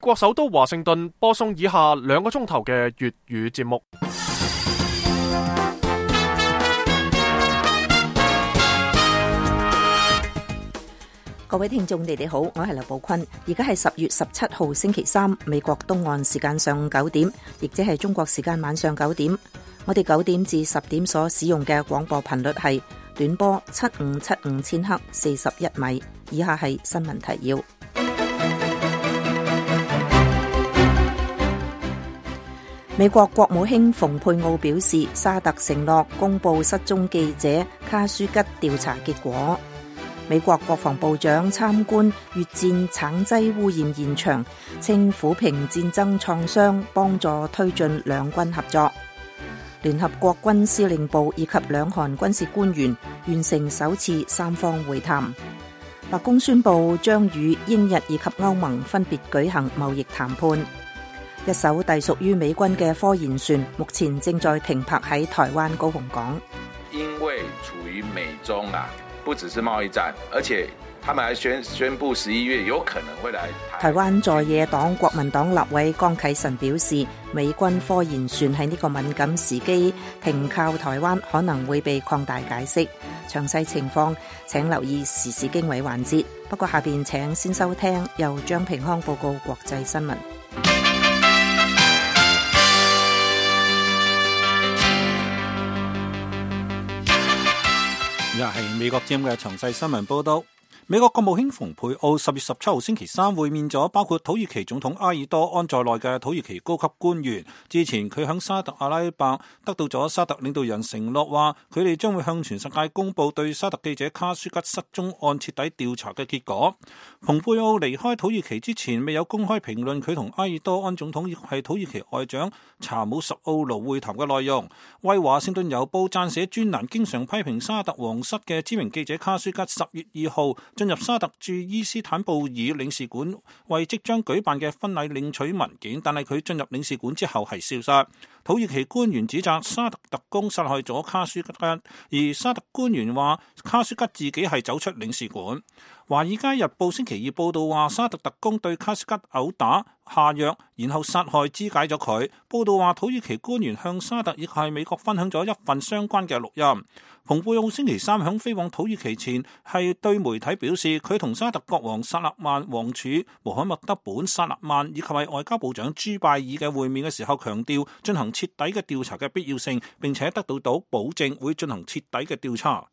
國首都華盛頓播送以下2個鐘頭嘅粵語節目。 各位聽眾，你哋好，我係劉寶坤。而家係10月17號星期三，美國東岸時間上午9點，亦即係中國時間晚上9點。我哋9點至10點所使用嘅廣播頻率係短波7575千赫41米。以下係新聞提要。美國國務卿蓬佩奧表示，沙特承諾公布失蹤記者卡舒吉調查結果。美國國防部長參觀越戰橙劑污染現場，稱撫平戰爭創傷，幫助推進兩軍合作。聯合國軍司令部以及兩韓軍事官員完成首次三方會談。白宮宣布將與英日以及歐盟分別舉行貿易談判。一艘隸屬於美軍嘅科研船目前正在停泊喺台灣高雄港。 因為處於美中不只是貿易戰，而且他們還宣布11月有可能會來台灣在野黨國民黨立委江啟臣表示，美軍科研船喺呢個敏感時機停靠台灣可能會被擴大解釋。詳細情況請留意時事經緯環節。不過下邊請先收聽由張平康報告國際新聞。 又係美國之音嘅詳細新聞報道。美國國務卿蓬佩奧10月17號星期三會面咗包括土耳其總統埃爾多安在內嘅土耳其高級官員。之前佢響沙特阿拉伯得到咗沙特領導人承諾，話佢哋將會向全世界公布對沙特記者卡舒吉失蹤案徹底調查嘅結果。蓬佩奧離開土耳其之前未有公開評論佢同埃爾多安總統亦係土耳其外長查姆什奧盧會談嘅內容。為華盛頓郵報撰寫專欄經常批評沙特皇室嘅知名記者卡舒吉10月2號進入沙特駐伊斯坦布爾領事館為即將舉辦嘅婚禮領取文件，但係佢進入領事館之後係消失。土耳其官員指責沙特特工殺害咗卡舒吉，而沙特官員話卡舒吉自己係走出領事館。華爾街日報星期二報道話，沙特特工對卡舒吉毆打下藥，然後殺害肢解咗佢。報道話土耳其官員向沙特亦係美國分享咗一份相關嘅錄音。蓬佩奧星期三響飛往土耳其前係對媒體表示，佢同沙特國王薩勒曼王儲穆罕默德本薩勒曼以及係外交部長朱拜爾嘅會面嘅時候，強調進行徹底嘅調查嘅必要性，並且得到保證會進行徹底嘅調查。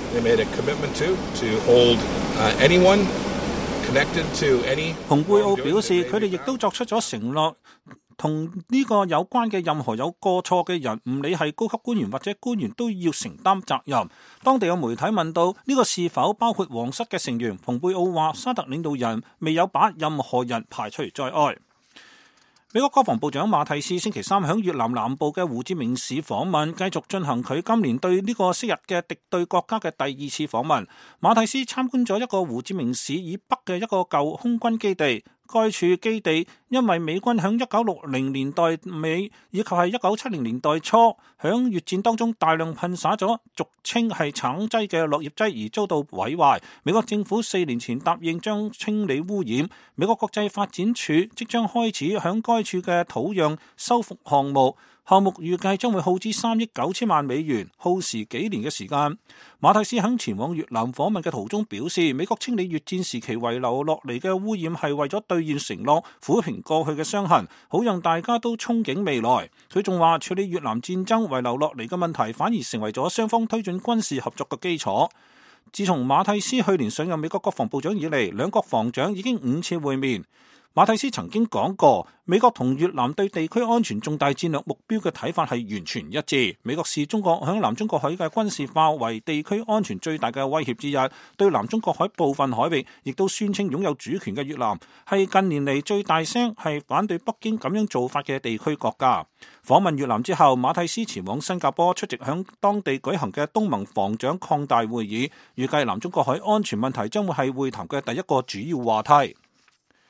蓬佩奧表示，佢哋亦都作出咗承諾，同呢個有關嘅任何有過錯嘅人，唔理係高級官員或者官員，都要承擔責任。當地有媒體問到呢個是否包括皇室嘅成員，蓬佩奧話沙特領導人未有把任何人排除在外。美國國防部長馬蒂斯星期三響越南南部嘅胡志明市訪問，繼續進行佢今年對呢個昔日嘅敵對國家嘅第2次訪問。馬蒂斯參觀咗一個胡志明市以北嘅一個舊空軍基地。該處基地因為美軍響1960年代尾以及係1970年代初響越戰當中大量噴灑咗俗稱係橙劑嘅落葉劑而遭到毀壞。美國政府4年前答應將清理污染。美國國際發展署即將開始響該處嘅土壤修復項目。項目預計將會耗資3億9千萬美元，耗時幾年嘅時間。馬蒂斯喺前往越南訪問嘅途中表示，美國清理越戰時期遺留落嚟嘅污染係為咗兌現承諾，撫平過去嘅傷痕，好讓大家都憧憬未來。佢仲話，處理越南戰爭遺留落嚟嘅問題，反而成為咗雙方推進軍事合作嘅基礎。自從馬蒂斯去年上任美國國防部長以嚟，兩國防長已經5次會面。馬蒂斯曾經講過，美國同越南對地區安全重大戰略目標嘅睇法係完全一致。美國視中國響南中國海嘅軍事化為地區安全最大嘅威脅之一。對南中國海部分海域亦都宣稱擁有主權嘅越南，係近年嚟最大聲係反對北京咁樣做法嘅地區國家。訪問越南之後，馬蒂斯前往新加坡出席響當地舉行嘅東盟防長擴大會議，預計南中國海安全問題將會係會談嘅第一個主要話題。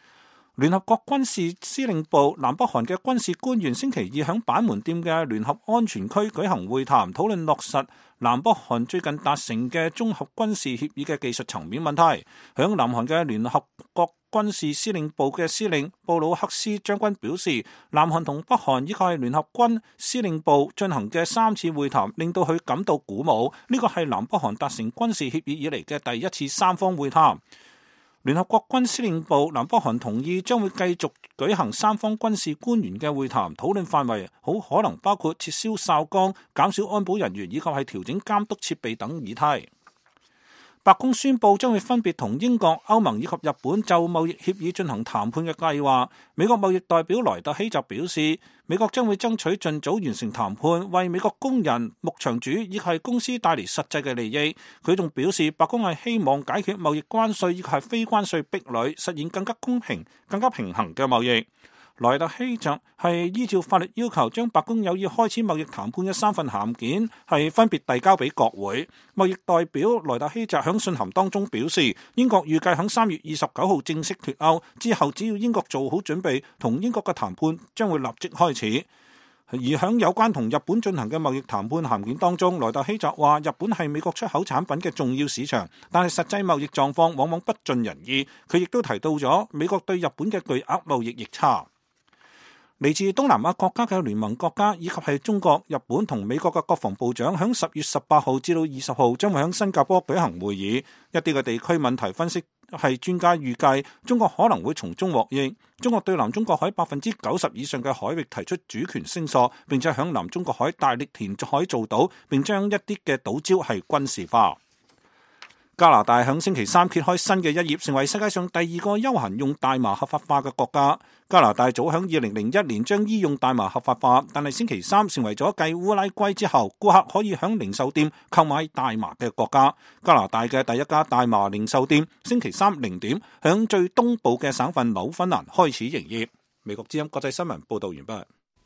聯合國軍事司令部南北韓嘅軍事官員星期二響板門店嘅聯合安全區舉行會談，討論落實南北韓最近達成嘅綜合軍事協議嘅技術層面問題。響南韓嘅聯合國軍事司令部嘅司令布魯克斯將軍表示，南韓同北韓依個係聯合軍司令部進行嘅3次會談，令到佢感到鼓舞。呢個係南北韓達成軍事協議以嚟嘅第一次三方會談。聯合國軍司令部南北韓同意將會繼續舉行三方軍事官員嘅會談，討論範圍好可能包括撤銷哨崗、減少安保人員以及係調整監督設備等議題。白宮宣布將會分別同英國、歐盟以及日本就貿易協議進行談判嘅計劃。美國貿易代表萊特希就表示，美國將會爭取盡早完成談判，為美國工人、牧場主以及係公司帶嚟實際嘅利益。佢仲表示，白宮係希望解決貿易關稅以及係非關稅壁壘，實現更加公平、更加平衡嘅貿易。萊特希就係依照法律要求，將白宮有意開始貿易談判嘅3份函件係分別遞交俾國會。貿易代表萊特希就響信函當中表示，英國預計響3月29號正式脫歐之後，只要英國做好準備，同英國嘅談判將會立即開始。而響有關同日本進行嘅貿易談判函件當中，萊特希就話日本係美國出口產品嘅重要市場，但係實際貿易狀況往往不盡人意。佢亦都提到咗美國對日本嘅巨額貿易逆差。嚟自東南亞國家嘅聯盟國家以及係中國、日本同美國嘅國防部長響10月18號至到20號將會響新加坡舉行會議。一啲嘅地區問題分析係專家預計中國可能會從中獲益。中國對南中國海90%以上嘅海域提出主權聲索，並且響南中國海大力填海造島，並將一啲嘅島礁係軍事化。加拿大響星期3揭開新嘅一頁，成為世界上第2個休閒用大麻合法化嘅國家。加拿大早響2001年將醫用大麻合法化，但係星期3成為咗繼烏拉圭之後，顧客可以響零售店購買大麻嘅國家。加拿大嘅第一家大麻零售店星期30點響最東部嘅省份紐芬蘭開始營業。美國之音國際新聞報道完畢。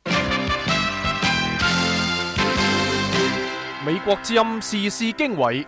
美國之音時事經緯。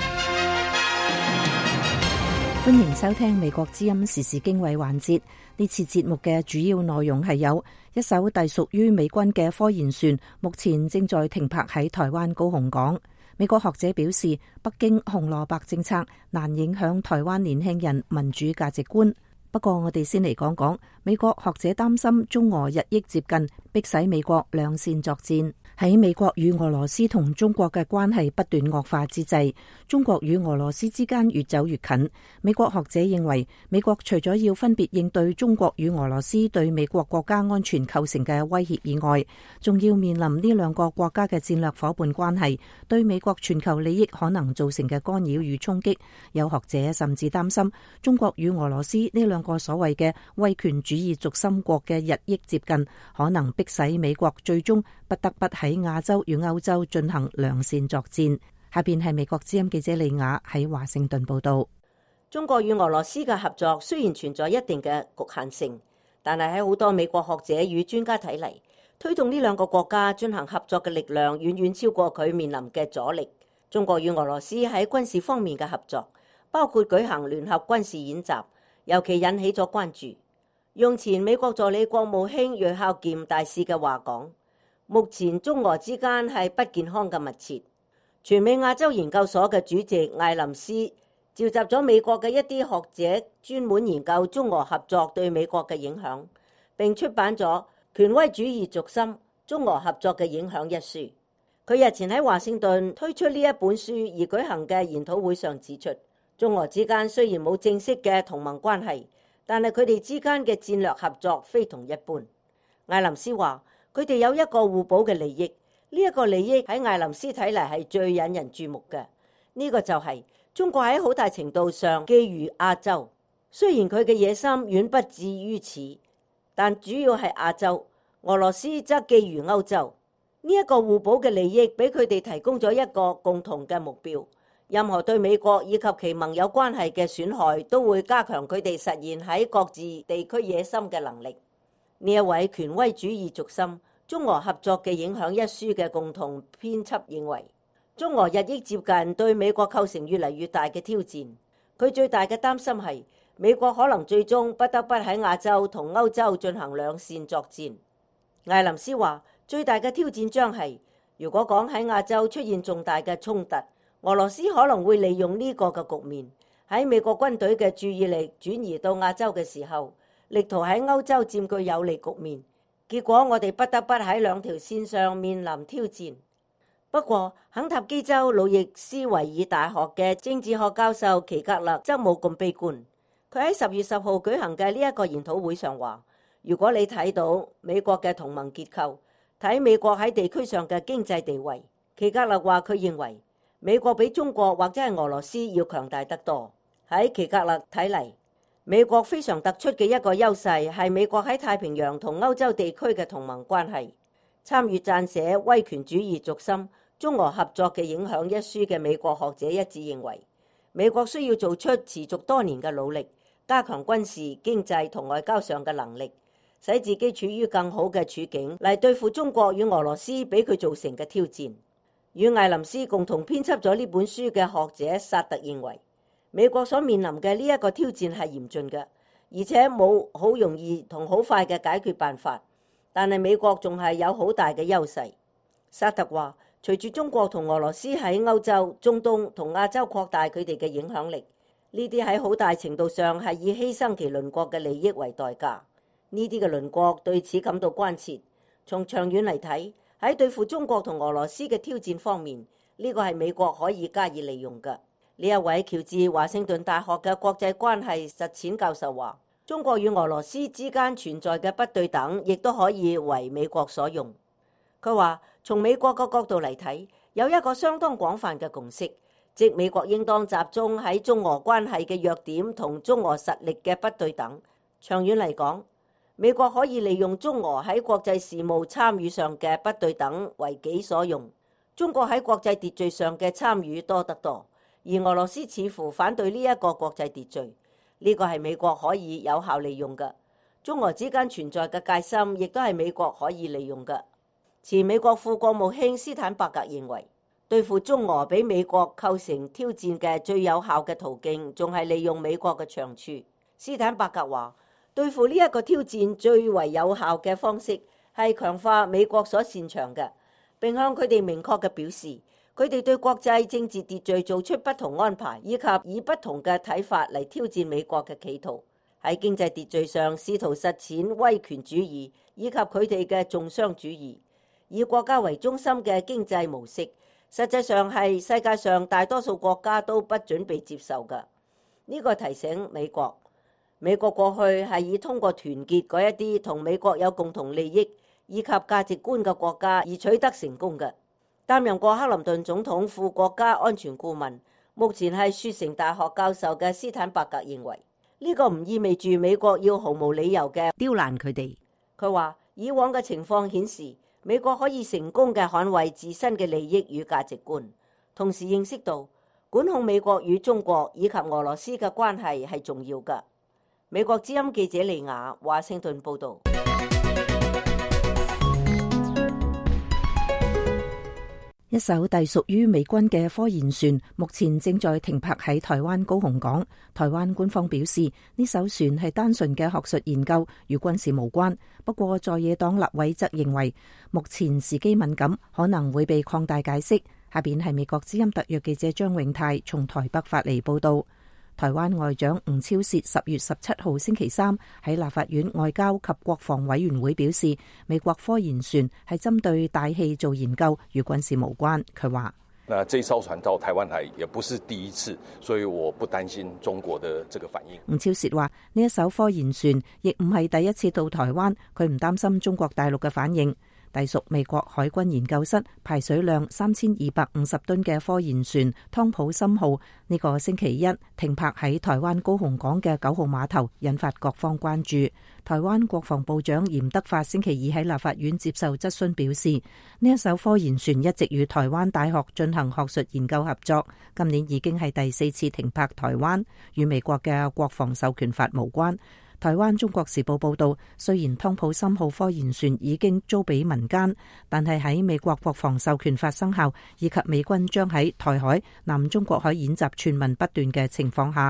歡迎收聽美國之音時事經緯環節。呢次節目嘅主要內容係有一艘隸屬於美軍嘅科研船，目前正在停泊喺台灣高雄港。美國學者表示，北京紅蘿蔔政策難影響台灣年輕人民主價值觀。不過我哋先嚟講講，美國學者擔心中俄日益接近，迫使美國兩線作戰。喺美國與俄羅斯同中國嘅關係不斷惡化之際，中國與俄羅斯之間越走越近。美國學者認為，美國除咗要分別應對中國與俄羅斯對美國國家安全構成嘅威脅以外，仲要面臨呢兩個國家嘅戰略夥伴關係對美國全球利益可能造成嘅干擾與衝擊。有學者甚至擔心，中國與俄羅斯呢兩個所謂嘅威權主義軸心國嘅日益接近，可能迫使美國最終不得不喺亞洲與歐洲進行兩線作戰。下邊係美國之音記者李雅喺華盛頓報道。 中國與俄羅斯嘅合作雖然存在一定嘅局限性，但係喺好多美國學者與專家睇嚟，推動呢兩個國家進行合作嘅力量遠遠超過佢面臨嘅阻力。中國與俄羅斯喺軍事方面嘅合作，包括舉行聯合軍事演習，尤其引起咗關注。用前美國助理國務卿芮孝儉大使嘅話講，目前中俄之間係不健康嘅密切。全美亞洲研究所嘅主席艾林斯召集咗美國嘅一啲學者，專門研究中俄合作對美國嘅影響，並出版咗《權威主義軸心：中俄合作嘅影響》一書。佢日前喺華盛頓推出呢一本書而舉行嘅研討會上指出，中俄之間雖然冇正式嘅同盟關係，但係佢哋之間嘅戰略合作非同一般。艾林斯話，佢哋有一個互補嘅利益，呢一個利益喺艾林斯睇嚟係最引人注目嘅。呢個就係中國喺好大程度上覬覦亞洲，雖然佢嘅野心遠不至於此，但主要係亞洲。俄羅斯則覬覦歐洲。呢一個互補嘅利益俾佢哋提供咗一個共同嘅目標。任何對美國以及其盟友關係嘅損害，都會加強佢哋實現喺各自地區野心嘅能力。呢一位權威主義軸心中俄合作嘅影響一書嘅共同編輯認為，中俄日益接近對美國構成越嚟越大嘅挑戰。佢最大嘅擔心係美國可能最終不得不喺亞洲同歐洲進行兩線作戰。艾林斯話：最大嘅挑戰將係，如果講喺亞洲出現重大嘅衝突，俄羅斯可能會利用呢個嘅局面，喺美國軍隊嘅注意力轉移到亞洲嘅時候，力圖喺歐洲佔據有利局面。結果我哋不得不喺兩條線上面臨挑戰。不過，肯塔基州路易斯維爾大學嘅政治學教授奇格勒則冇咁悲觀。佢喺10月10號舉行嘅呢一個研討會上話：如果你睇到美國嘅同盟結構，睇美國喺地區上嘅經濟地位，奇格勒話佢認為美國比中國或者係俄羅斯要強大得多。喺奇格勒睇嚟，美國非常突出嘅一個優勢係美國喺太平洋同歐洲地區嘅同盟關係。參與撰寫《威權主義軸心：中俄合作嘅影響》一書嘅美國學者一致認為，美國需要做出持續多年嘅努力，加強軍事、經濟同外交上嘅能力，使自己處於更好嘅處境嚟對付中國與俄羅斯俾佢造成嘅挑戰。與艾林斯共同編輯咗呢本書嘅學者薩特認為，美國所面臨嘅呢一個挑戰係嚴峻嘅，而且冇好容易同好快嘅解決辦法。但係美國仲係有好大嘅優勢。薩特話：隨住中國同俄羅斯喺歐洲、中東同亞洲擴大佢哋嘅影響力，呢啲喺好大程度上係以犧牲其鄰國嘅利益為代價。呢啲嘅鄰國對此感到關切。從長遠嚟睇，喺對付中國同俄羅斯嘅挑戰方面，呢個係美國可以加以利用嘅。呢一位喬治華盛頓大學嘅國際關係實踐教授話：中國與俄羅斯之間存在嘅不對等，亦都可以為美國所用。佢話：從美國嘅角度嚟睇，有一個相當廣泛嘅共識，即美國應當集中喺中俄關係嘅弱點同中俄實力嘅不對等。長遠嚟講，美國可以利用中俄喺國際事務參與上嘅不對等為己所用。中國喺國際秩序上嘅參與多得多。而俄羅斯似乎反對呢一個國際秩序，呢個係美國可以有效利用嘅。中俄之間存在嘅戒心，亦都係美國可以利用嘅。前美國副國務卿斯坦伯格認為，對付中俄俾美國構成挑戰嘅最有效嘅途徑，仲係利用美國嘅長處。斯坦伯格話：對付呢一個挑戰最為有效嘅方式係強化美國所擅長嘅，並向佢哋明確嘅表示，佢哋對國際政治秩序做出不同安排，以及以不同嘅睇法嚟挑戰美國嘅企圖。喺經濟秩序上試圖實踐威權主義，以及佢哋嘅重商主義，以國家為中心嘅經濟模式，實際上係世界上大多數國家都不準備接受嘅。呢個提醒美國，美國過去係以通過團結嗰一啲同美國有共同利益以及價值觀嘅國家而取得成功嘅。擔任過克林頓總統副國家安全顧問，目前係雪城大學教授嘅斯坦伯格認為，呢個唔意味住美國要毫無理由嘅刁難佢哋。佢話：以往嘅情況顯示，美國可以成功嘅捍衛自身嘅利益與價值觀，同時認識到管控美國與中國以及俄羅斯嘅關係係重要嘅。美國之音記者利亞華盛頓報導。 一艘隸屬於美軍嘅科研船目前正在停泊喺台灣高雄港。台灣官方表示，呢艘船係單純嘅學術研究，與軍事無關。不過在野黨立委則認為，目前時機敏感，可能會被擴大解釋。下邊係美國之音特約記者張永泰從台北發嚟報道。台灣外長吳釗燮10月17號星期三喺立法院外交及國防委員會表示，美國科研船係針對大氣做研究，與軍事無關。佢話： 那這艘船到台灣來也不是第一次，所以我不擔心中國的這個反應。 吳釗燮話：呢一艘科研船亦唔係第一次到台灣，佢唔擔心中國大陸嘅反應。隸屬美國海軍研究室排水量3250噸嘅科研船湯普森號呢個星期一停泊喺台灣高雄港嘅9號碼頭，引發各方關注。台灣國防部長嚴德發星期二喺立法院接受質詢表示，呢一艘科研船一直與台灣大學進行學術研究合作，今年已經係第4次停泊台灣，與美國嘅國防授權法無關。台灣中國時報報道，雖然湯普森號科研船已經租俾民間，但係喺美國國防授權法生效以及美軍將喺台海、南中國海演習傳聞不斷嘅情況下，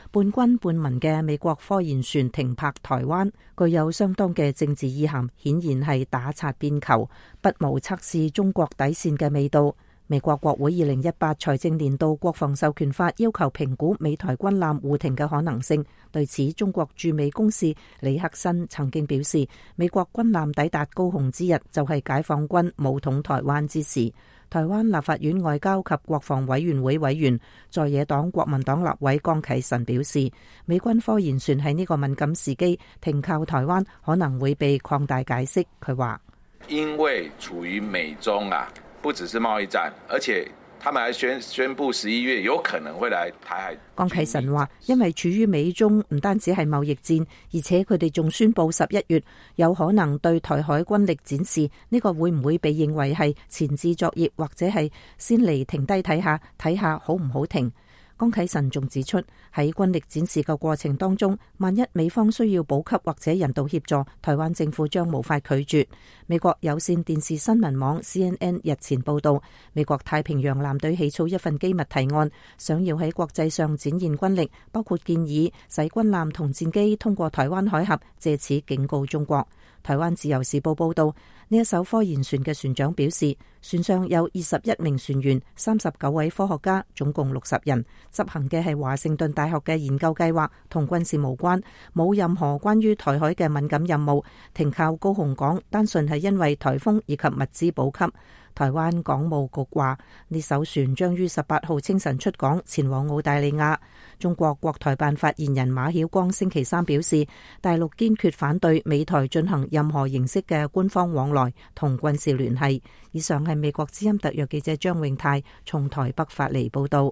半軍半民嘅美國科研船停泊台灣，具有相當嘅政治意涵，顯然係打擦邊球，不無測試中國底線嘅味道。美國國會2018財政年度國防授權法要求評估美台軍艦互停嘅可能性。對此，中國駐美公使李克新曾經表示，美國軍艦抵達高雄之日就係解放軍武統台灣之時。台灣立法院外交及國防委員會委員在野黨國民黨立委江啟臣表示，美軍科研船喺呢個敏感時機停靠台灣可能會被擴大解釋。佢話： 因為處於美中不只是貿易戰，而且他們還宣布11月有可能會來台海。 江啟臣話，因為處於美中唔單止係貿易戰，而且佢哋仲宣布11月有可能對台海軍力展示，呢個會唔會被認為係前置作業，或者係先嚟停低睇下好唔好停？江啟臣仲指出，喺軍力展示嘅過程當中，萬一美方需要補給或者人道協助，台灣政府將無法拒絕。美國有線電視新聞網 CNN 日前報道，美國太平洋艦隊起草一份機密提案，想要喺國際上展現軍力，包括建議使軍艦同戰機通過台灣海峽，借此警告中國。台灣自由時報報道，呢一艘科研船嘅船長表示，船上有21名船員、39位科學家，總共60人，執行嘅係華盛頓大學嘅研究計劃，同軍事無關，冇任何關於台海嘅敏感任務。停靠高雄港，單純係因為颱風以及物資補給。台灣港務局話，呢艘船將於18號清晨出港，前往澳大利亞。中國國台辦發言人馬曉光星期三表示，大陸堅決反對美台進行任何形式嘅官方往來同軍事聯繫。以上係美國之音特約記者張永泰從台北發嚟報道。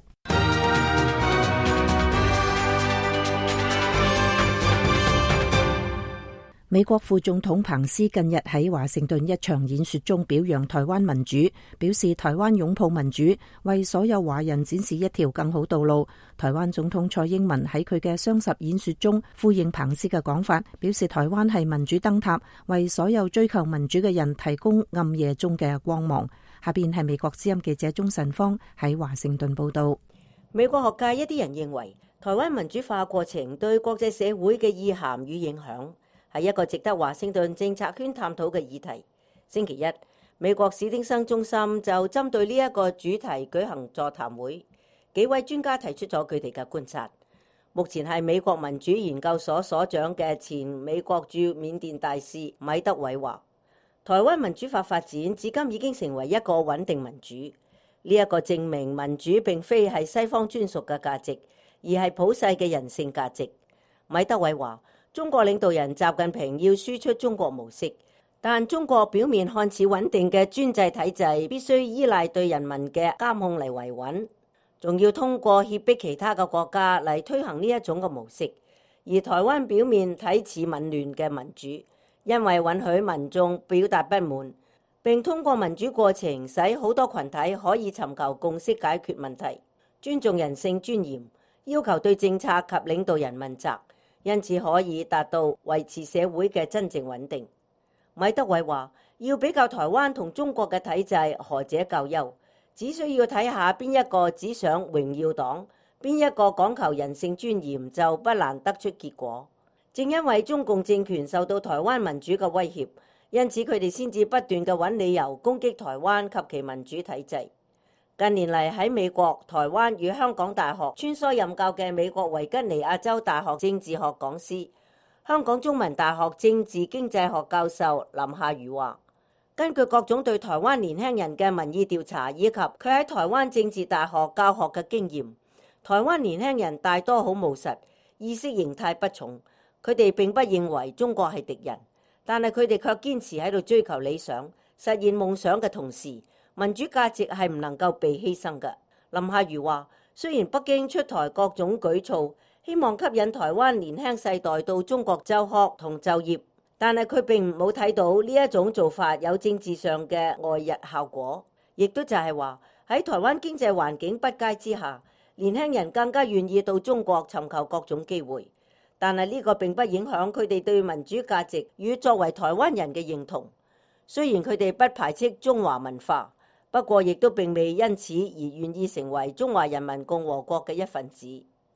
美國副總統彭斯近日喺華盛頓一場演說中表揚台灣民主，表示台灣擁抱民主，為所有華人展示一條更好道路。台灣總統蔡英文喺佢嘅雙十演說中呼應彭斯嘅講法，表示台灣係民主燈塔，為所有追求民主嘅人提供暗夜中嘅光芒。下邊係美國之音記者鍾晨芳喺華盛頓報道。 美國學界一啲人認為，台灣民主化過程對國際社會嘅意涵與影響係一個值得華盛頓政策圈探討嘅議題。星期一，美國史汀生中心就針對呢一個主題舉行座談會，幾位專家提出咗佢哋嘅觀察。目前係美國民主研究所所長嘅前美國駐緬甸大使米德偉話，台灣民主化發展至今已經成為一個穩定民主。呢一個證明民主並非係西方專屬嘅價值，而係普世嘅人性價值。米德偉話，中國領導人習近平要輸出中國模式，但中國表面看似穩定嘅專制體制必須依賴對人民嘅監控嚟維穩，仲要通過脅迫其他嘅國家嚟推行呢一種嘅模式。而台灣表面睇似紊亂嘅民主，因為允許民眾表達不滿，並通過民主過程使好多群體可以尋求共識解決問題，尊重人性尊嚴，要求對政策及領導人問責，因此可以達到維持社會嘅真正穩定。米德偉話，要比較台灣同中國嘅體制，何者較優，只需要睇下邊一個只想榮耀黨，邊一個講求人性尊嚴，就不難得出結果。正因為中共政權受到台灣民主嘅威脅，因此佢哋先至不斷嘅揾理由攻擊台灣及其民主體制。近年嚟喺美國、台灣與香港大學穿梭任教嘅美國維吉尼亞州大學政治學講師、香港中文大學政治經濟學教授林夏如話，根據各種對台灣年輕人嘅民意調查，以及佢喺台灣政治大學教學嘅經驗，台灣年輕人大多好務實，意識形態不重，佢哋並不認為中國係敵人，但係佢哋卻堅持喺度追求理想、實現夢想嘅同時，民主價值係唔能夠被犧牲嘅。林夏如話，雖然北京出台各種舉措，希望吸引台灣年輕世代到中國就學同就業，但係佢並冇睇到呢一種做法有政治上嘅外溢效果，亦都就係話喺台灣經濟環境不佳之下，年輕人更加願意到中國尋求各種機會，但係呢個並不影響佢哋對民主價值與作為台灣人嘅認同。雖然佢哋不排斥中華文化，不過亦都並未因此而願意成為中華人民共和國嘅一份子。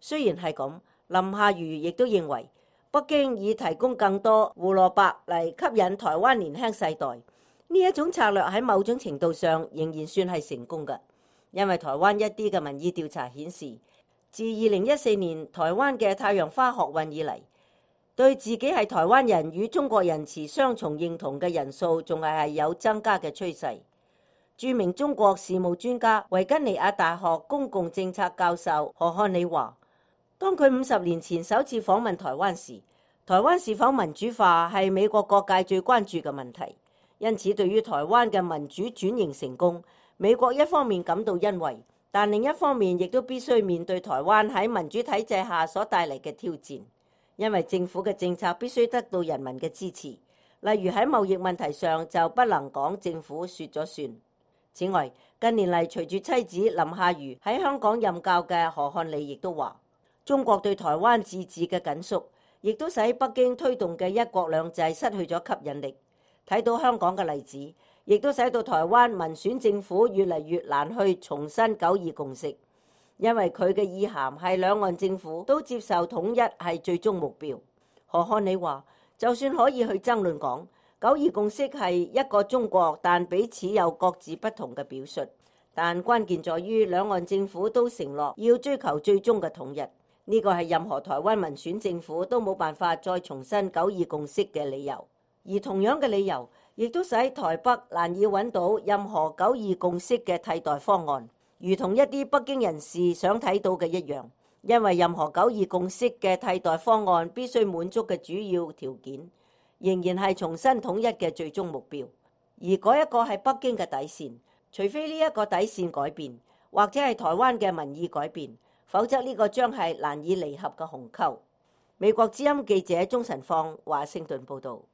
雖然係咁，林夏如亦都認為北京以提供更多胡蘿蔔嚟吸引台灣年輕世代，呢一種策略喺某種程度上仍然算係成功嘅，因為台灣一啲嘅民意調查顯示，自2014年台灣嘅太陽花學運以嚟，對自己係台灣人與中國人持雙重認同嘅人數仲係有增加嘅趨勢。著名中國事務專家維吉尼亞大學公共政策教授何漢里話，當佢50年前首次訪問台灣時，台灣是否民主化係美國各界最關注嘅問題。因此，對於台灣嘅民主轉型成功，美國一方面感到欣慰，但另一方面亦都必須面對台灣喺民主體制下所帶嚟嘅挑戰。因為政府嘅政策必須得到人民嘅支持，例如喺貿易問題上就不能講政府說咗算。此外，近年嚟隨住妻子林夏如喺香港任教嘅何漢里亦都話，中國對台灣自治嘅緊縮，亦都使北京推動嘅一國兩制失去咗吸引力。睇到香港嘅例子，亦都使到台灣民選政府越嚟越難去重申9·2共識，因為佢嘅意涵係兩岸政府都接受統一係最終目標。何漢里話，就算可以去爭論講9·2共識係一個中國，但彼此有各自不同嘅表述。但關鍵在於兩岸政府都承諾要追求最終嘅統一，呢個係任何台灣民選政府都冇辦法再重申9·2共識嘅理由。而同樣嘅理由，亦都使台北難以揾到任何9·2共識嘅替代方案，如同一啲北京人士想睇到嘅一樣。因為任何9·2共識嘅替代方案必須滿足嘅主要條件，仍然係重新統一嘅最終目標，而嗰一個係北京嘅底線。除非呢一個底線改變，或者係台灣嘅民意改變，否則呢個將係難以彌合嘅鴻溝。美國之音記者鍾晨放華盛頓報導。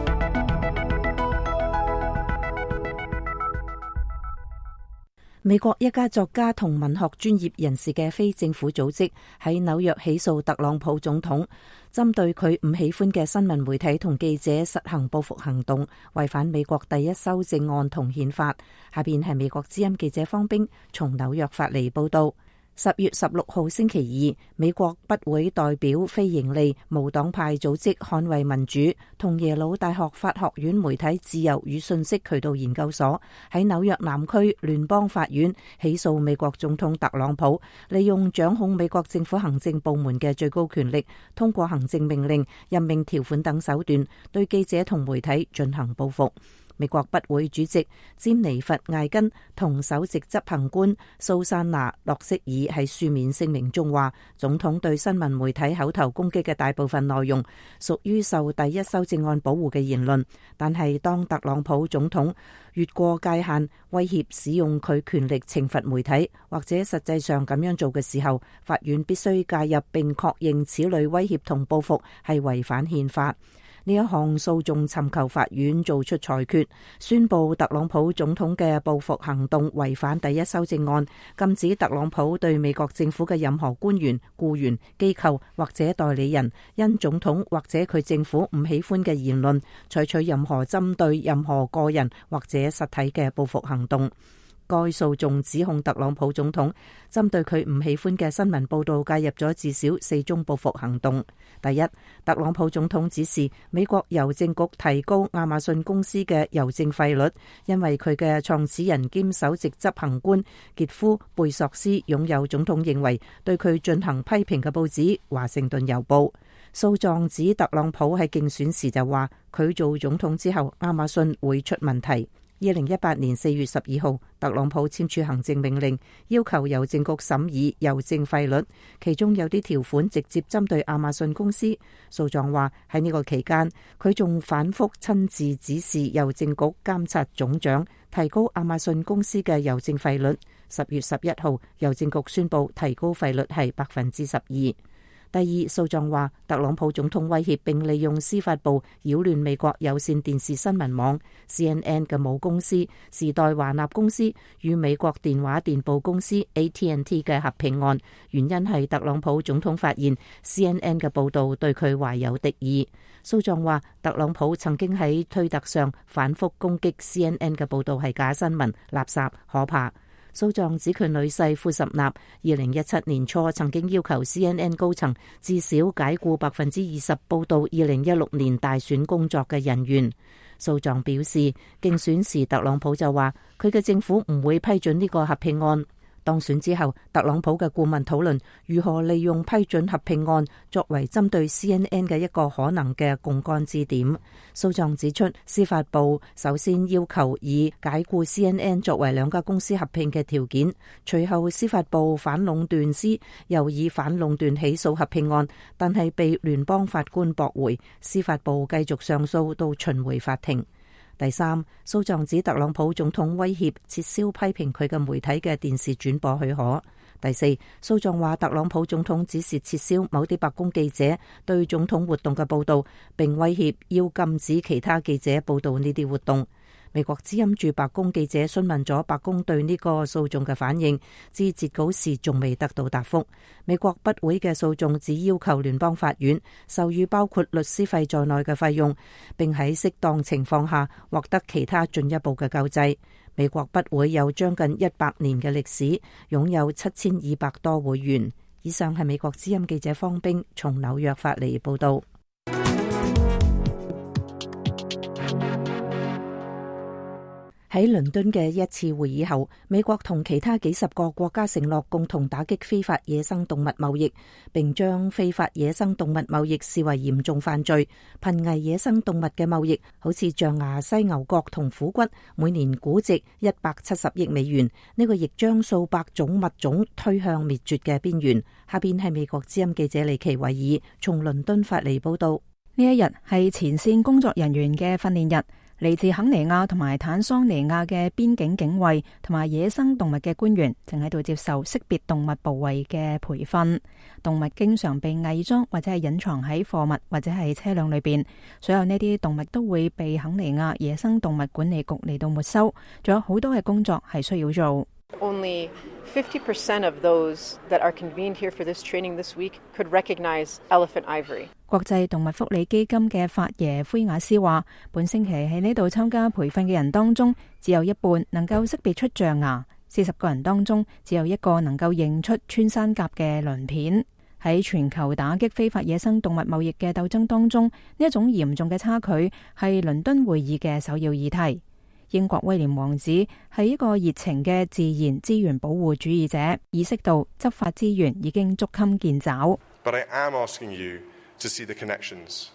美國一家作家同文學專業人士嘅非政府組織喺紐約起訴特朗普總統，針對佢唔喜歡嘅新聞媒體同記者實行報復行動，違反美國第一修正案同憲法。下邊係美國之音記者方冰從紐約發嚟報道。10月16號星期二，美國筆會代表非營利無黨派組織捍衛民主同耶魯大學法學院媒體自由與信息渠道研究所喺紐約南區聯邦法院起訴美國總統特朗普，利用掌控美國政府行政部門嘅最高權力，通過行政命令、任命條款等手段，對記者同媒體進行報復。美國筆會主席詹妮弗艾根同首席執行官蘇珊娜洛色爾喺書面聲明中話，總統對新聞媒體口頭攻擊嘅大部分內容屬於受第一修正案保護嘅言論，但係當特朗普總統越過界限，威脅使用佢權力懲罰媒體，或者實際上咁樣做嘅時候，法院必須介入並確認此類威脅同報復係違反憲法。呢一項訴訟尋求法院做出裁決，宣布特朗普總統嘅報復行動違反第一修正案，禁止特朗普對美國政府嘅任何官員、僱員、機構或者代理人，因總統或者佢政府唔喜歡嘅言論，採取任何針對任何個人或者實體嘅報復行動。該訴訟指控特朗普總統針對佢唔喜歡嘅新聞報道介入咗至少4宗報復行動。第一，特朗普總統指示美國郵政局提高亞馬遜公司嘅郵政費率，因為佢嘅創始人兼首席執行官傑夫貝索斯擁有總統認為對佢進行批評嘅報紙《華盛頓郵報》。訴狀指特朗普喺競選時就話佢做總統之後亞馬遜會出問題。2018年4月12號，特朗普簽署行政命令，要求郵政局審議郵政費率，其中有啲條款直接針對亞馬遜公司。訴狀話喺呢個期間，佢仲反覆親自指示郵政局監察總長提高亞馬遜公司嘅郵政費率。10月11號，郵政局宣布提高費率係12%。第二，訴狀話特朗普總統威脅並利用司法部擾亂美國有線電視新聞網 CNN 嘅母公司時代華納公司與美國電話電報公司 AT&T 嘅合併案，原因係特朗普總統發現 CNN 嘅報道對佢懷有敵意。訴狀話特朗普曾經喺推特上反覆攻擊 CNN 嘅報道係假新聞、垃圾、可怕。 訴狀指佢女婿庫什納2017年初曾經要求 CNN 高層至少解僱20%報道2016年大選工作嘅人員。訴狀表示，競選時特朗普就話佢嘅政府唔會批准呢個合併案。當選之後，特朗普嘅顧問討論如何利用批准合併案作為針對 CNN 嘅一個可能嘅槓桿支點。訴狀指出，司法部首先要求以解僱 CNN 作為兩家公司合併嘅條件，隨後司法部反壟斷司又以反壟斷起訴合併案，但係被聯邦法官駁回，司法部繼續上訴到巡迴法庭。第三，訴狀指特朗普總統威脅撤銷批評佢嘅媒體嘅電視轉播許可。第四，訴狀話特朗普總統指示撤銷某啲白宮記者對總統活動嘅報導，並威脅要禁止其他記者報導呢啲活動。美國之音駐白宮記者詢問咗白宮對呢個訴訟嘅反應，至截稿時仲未得到答覆。美國筆會嘅訴訟只要求聯邦法院授予包括律師費在內嘅費用，並喺適當情況下獲得其他進一步嘅救濟。美國筆會有將近100年嘅歷史，擁有7200多會員。以上係美國之音記者方冰從紐約發嚟報道。喺倫敦嘅一次會議後，美國同其他幾十個國家承諾共同打擊非法野生動物貿易，並將非法野生動物貿易視為嚴重犯罪。瀕危野生動物嘅貿易，好似象牙、犀牛角同虎骨，每年估值170億美元，呢個亦將數百種物種推向滅絕嘅邊緣。下邊係美國之音記者李奇維爾從倫敦發嚟報道。 呢一日係前線工作人員嘅訓練日。嚟自肯尼亞同埋坦桑尼亞嘅邊境警衛同埋野生動物嘅官員正喺度接受識別動物部位嘅培訓。動物經常被偽裝或者係隱藏喺貨物或者係車輛裏邊，所有呢啲動物都會被肯尼亞野生動物管理局嚟到沒收。仲有好多嘅工作係需要做。 Only 50% of those that are convened here for this training this week could recognize elephant ivory. 國際動物福利基金嘅法耶灰雅斯話，本星期喺呢度參加培訓嘅人當中，只有一半能夠識別出象牙，40個人當中只有1個能夠認出穿山甲嘅鱗片。喺全球打擊非法野生動物貿易嘅鬥爭當中，呢一種嚴重嘅差距係倫敦會議嘅首要議題。英國威廉王子係一個熱情嘅自然資源保護主義者，意識到執法資源已經捉襟見肘。 But I am asking you to see the connections,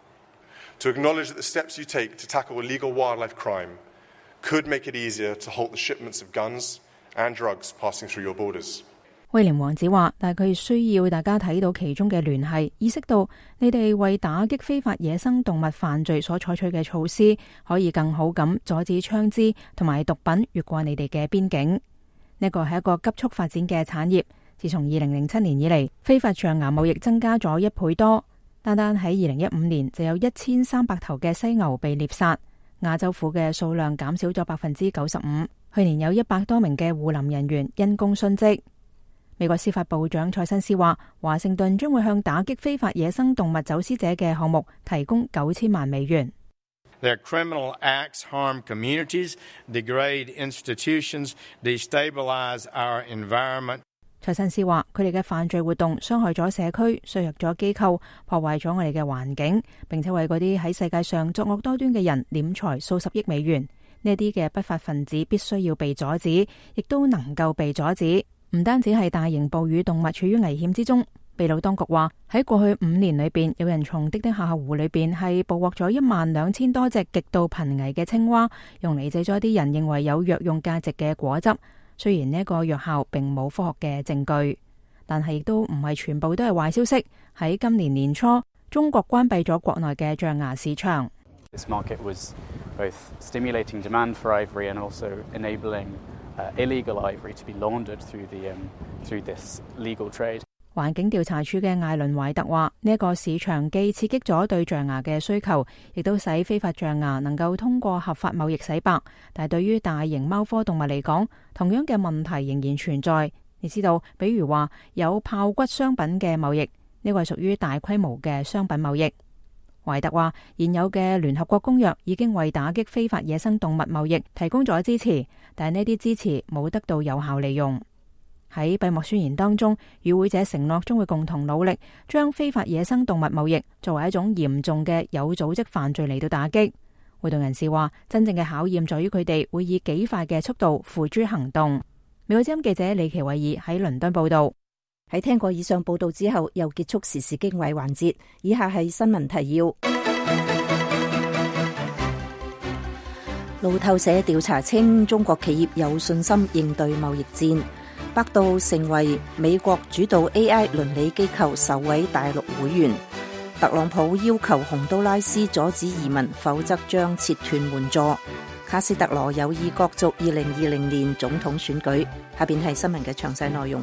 to acknowledge that the steps you take to tackle illegal wildlife crime could make it easier to halt the shipments of guns and drugs passing through your borders. 威廉王子話，但係佢需要大家睇到其中嘅聯繫，意識到你哋為打擊非法野生動物犯罪所採取嘅措施，可以更好咁阻止槍支同埋毒品越過你哋嘅邊境。呢個係一個急速發展嘅產業。自從2007年以嚟，非法象牙貿易增加咗1倍多。單單喺2015年就有1300頭嘅犀牛被獵殺，亞洲虎嘅數量減少咗95%。去年有100多名嘅護林人員因公殉職。美國司法部長蔡新斯話，華盛頓將會向打擊非法野生動物走私者嘅項目提供9000萬美元。 Their criminal acts harm communities, degrade institutions, destabilize our environment. 蔡新斯話，佢哋嘅犯罪活動傷害咗社區，削弱咗機構，破壞咗我哋嘅環境，並且為嗰啲喺世界上作惡多端嘅人斂財數十億美元。呢啲嘅不法分子必須要被阻止，亦都能夠被阻止。唔單止係大型哺乳動物處於危險之中，秘魯當局話喺過去5年裏邊，有人從滴滴夏河湖裏邊係捕獲咗12000多隻極度瀕危嘅青蛙，用嚟製咗啲人認為有藥用價值嘅果汁。雖然呢個藥效並冇科學嘅證據，但係亦都唔係全部都係壞消息。喺今年年初，中國關閉咗國內嘅象牙市場。 This market was both stimulating demand for ivory and also enabling illegal ivory to be laundered through this legal trade. 環境調查處嘅艾倫懷特話：呢一個市場既刺激咗對象牙嘅需求，亦都使非法象牙能夠通過合法貿易洗白。但係對於大型貓科動物嚟講，同樣嘅問題仍然存在。你知道，比如話有豹骨商品嘅貿易，呢個係屬於大規模嘅商品貿易。 懷特話，現有嘅聯合國公約已經為打擊非法野生動物貿易提供咗支持，但係呢啲支持冇得到有效利用。喺閉幕宣言當中，與會者承諾將會共同努力，將非法野生動物貿易作為一種嚴重嘅有組織犯罪嚟到打擊。活動人士話，真正嘅考驗在於佢哋會以幾快嘅速度付諸行動。美國之音記者李奇偉爾喺倫敦報道。 喺聽過以上報道之後，又結束時事經緯環節。以下係新聞提要。路透社調查稱，中國企業有信心應對貿易戰。百度成為美國主導 AI 倫理機構首位大陸會員。特朗普要求洪都拉斯阻止移民，否則將切斷援助。卡斯特羅有意角逐2020年總統選舉。下邊係新聞嘅詳細內容。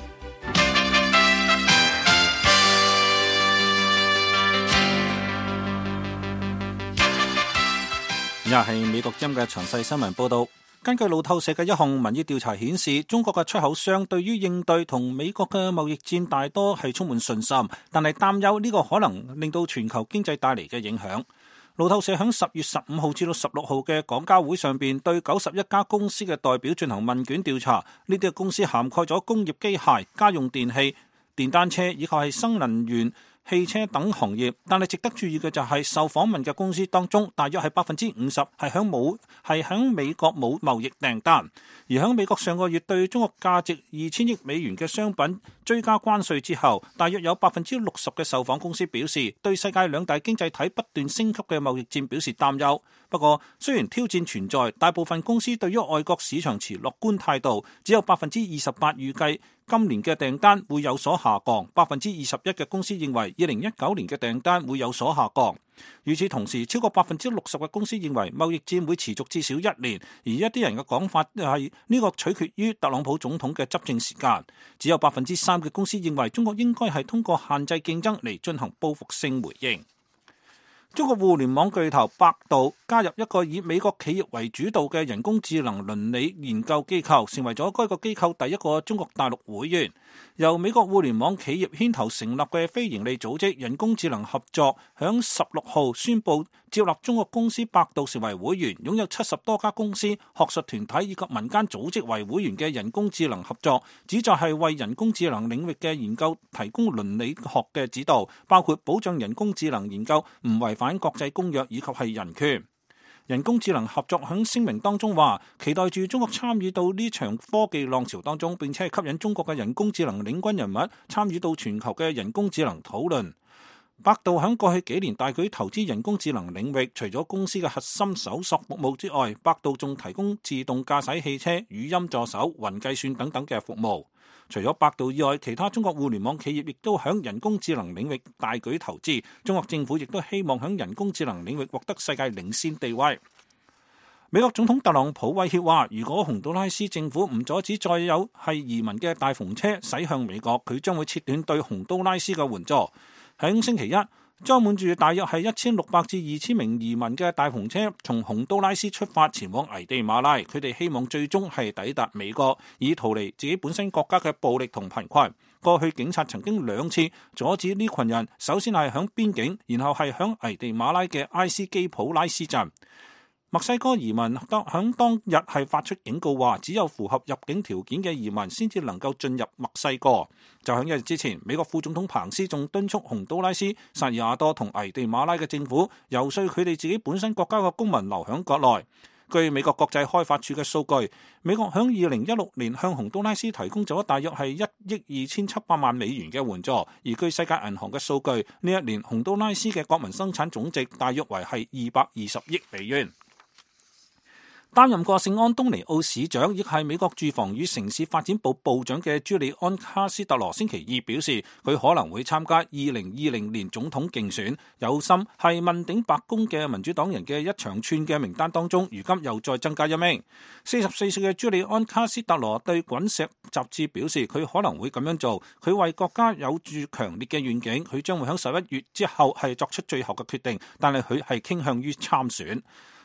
以下係美國之音嘅詳細新聞報道。根據路透社嘅一項民意調查顯示，中國嘅出口商對於應對同美國嘅貿易戰大多係充滿信心，但係擔憂呢個可能令到全球經濟帶嚟嘅影響。路透社喺10月15號至到16號嘅港交會上邊，對91家公司嘅代表進行問卷調查。呢啲嘅公司涵蓋咗工業機械、家用電器、電單車以及係新能源汽車等行業，但係值得注意嘅就係受訪問嘅公司當中，大約係50%係響美國冇貿易訂單，而響美國上個月對中國價值2000億美元嘅商品追加關稅之後，大約有60%嘅受訪公司表示對世界兩大經濟體不斷升級嘅貿易戰表示擔憂。不過雖然挑戰存在，大部分公司對於外國市場持樂觀態度，只有28%預計今年嘅訂單會有所下降，21%嘅公司認為2019年嘅訂單會有所下降。與此同時，超過60%嘅公司認為貿易戰會持續至少1年，而一啲人嘅講法係呢個取決於特朗普總統嘅執政時間。只有3%嘅公司認為中國應該係通過限制競爭嚟進行報復性回應。中國互聯網巨頭百度加入一個以美國企業為主導嘅人工智能倫理研究機構，成為咗該個機構第一個中國大陸會員。由美國互聯網企業牽頭成立嘅非營利組織人工智能合作，響16號宣布接納中國公司百度成為會員，擁有70多家公司、學術團體以及民間組織為會員嘅人工智能合作，旨在係為人工智能領域嘅研究提供倫理學嘅指導，包括保障人工智能研究唔違反國際公約以及係人權。人工智能合作喺聲明當中話，期待住中國參與到呢場科技浪潮當中，並且係吸引中國嘅人工智能領軍人物參與到全球嘅人工智能討論。百度喺過去幾年大舉投資人工智能領域，除咗公司嘅核心搜索服務之外，百度仲提供自動駕駛汽車、語音助手、雲計算等等嘅服務。除咗百度以外，其他中國互聯網企業亦都喺人工智能領域大舉投資。中國政府亦都希望喺人工智能領域獲得世界領先地位。美國總統特朗普威脅話，如果洪都拉斯政府唔阻止再有係移民嘅大篷車駛向美國，佢將會切斷對洪都拉斯嘅援助。喺星期一，裝滿住大約係1600至2000名移民嘅大篷車從洪都拉斯出發前往危地馬拉，佢哋希望最終係抵達美國，以逃離自己本身國家嘅暴力同貧困。過去警察曾經2次阻止呢群人，首先係響邊境，然後係響危地馬拉嘅埃斯基普拉斯鎮。墨西哥移民響當日係發出警告話，只有符合入境條件嘅移民先至能夠進入墨西哥。就喺1日之前，美國副總統彭斯仲敦促洪都拉斯、薩爾瓦多同危地馬拉嘅政府遊說佢哋自己本身國家嘅公民留響國內。據美國國際開發署嘅數據，美國響2016年向洪都拉斯提供咗大約係1億2700萬美元嘅援助，而據世界銀行嘅數據，呢一年洪都拉斯嘅國民生產總值大約為係220億美元。擔任過聖安東尼奧市長，亦係美國住房與城市發展部部長嘅朱利安卡斯特羅星期二表示，佢可能會參加2020年總統競選，有心係問鼎白宮嘅民主黨人嘅一長串嘅名單當中，如今又再增加一名。44歲嘅朱利安卡斯特羅對滾石雜誌表示，佢可能會咁樣做，佢為國家有住強烈嘅願景，佢將會喺11月之後係作出最後嘅決定，但係佢係傾向於參選。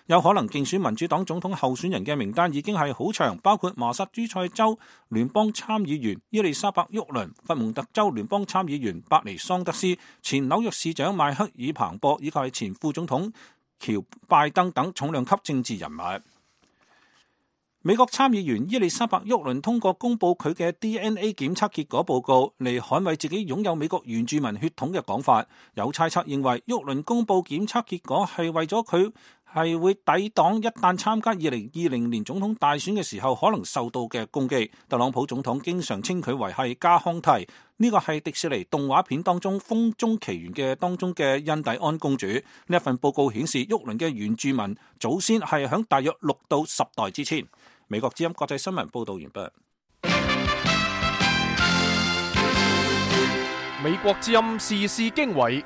有可能競選民主黨總統候選人嘅名單已經係好長，包括麻薩諸塞州聯邦參議員伊麗莎白沃倫、佛蒙特州聯邦參議員伯尼桑德斯、前紐約市長邁克爾彭博以及係前副總統喬拜登等重量級政治人物。美國參議員伊麗莎白沃倫通過公佈佢嘅 DNA 檢測結果報告嚟捍衛自己擁有美國原住民血統嘅講法。有猜測認為沃倫公佈檢測結果係為咗佢係會抵擋一旦參加2020年總統大選嘅時候可能受到嘅攻擊。特朗普總統經常稱佢為係加康蒂，呢個係迪士尼動畫片當中《風中奇緣》嘅當中嘅印第安公主。呢一份報告顯示沃倫嘅原住民祖先係響大約6到10代之前。美國之音國際新聞報道完畢。 美國之音時事經緯，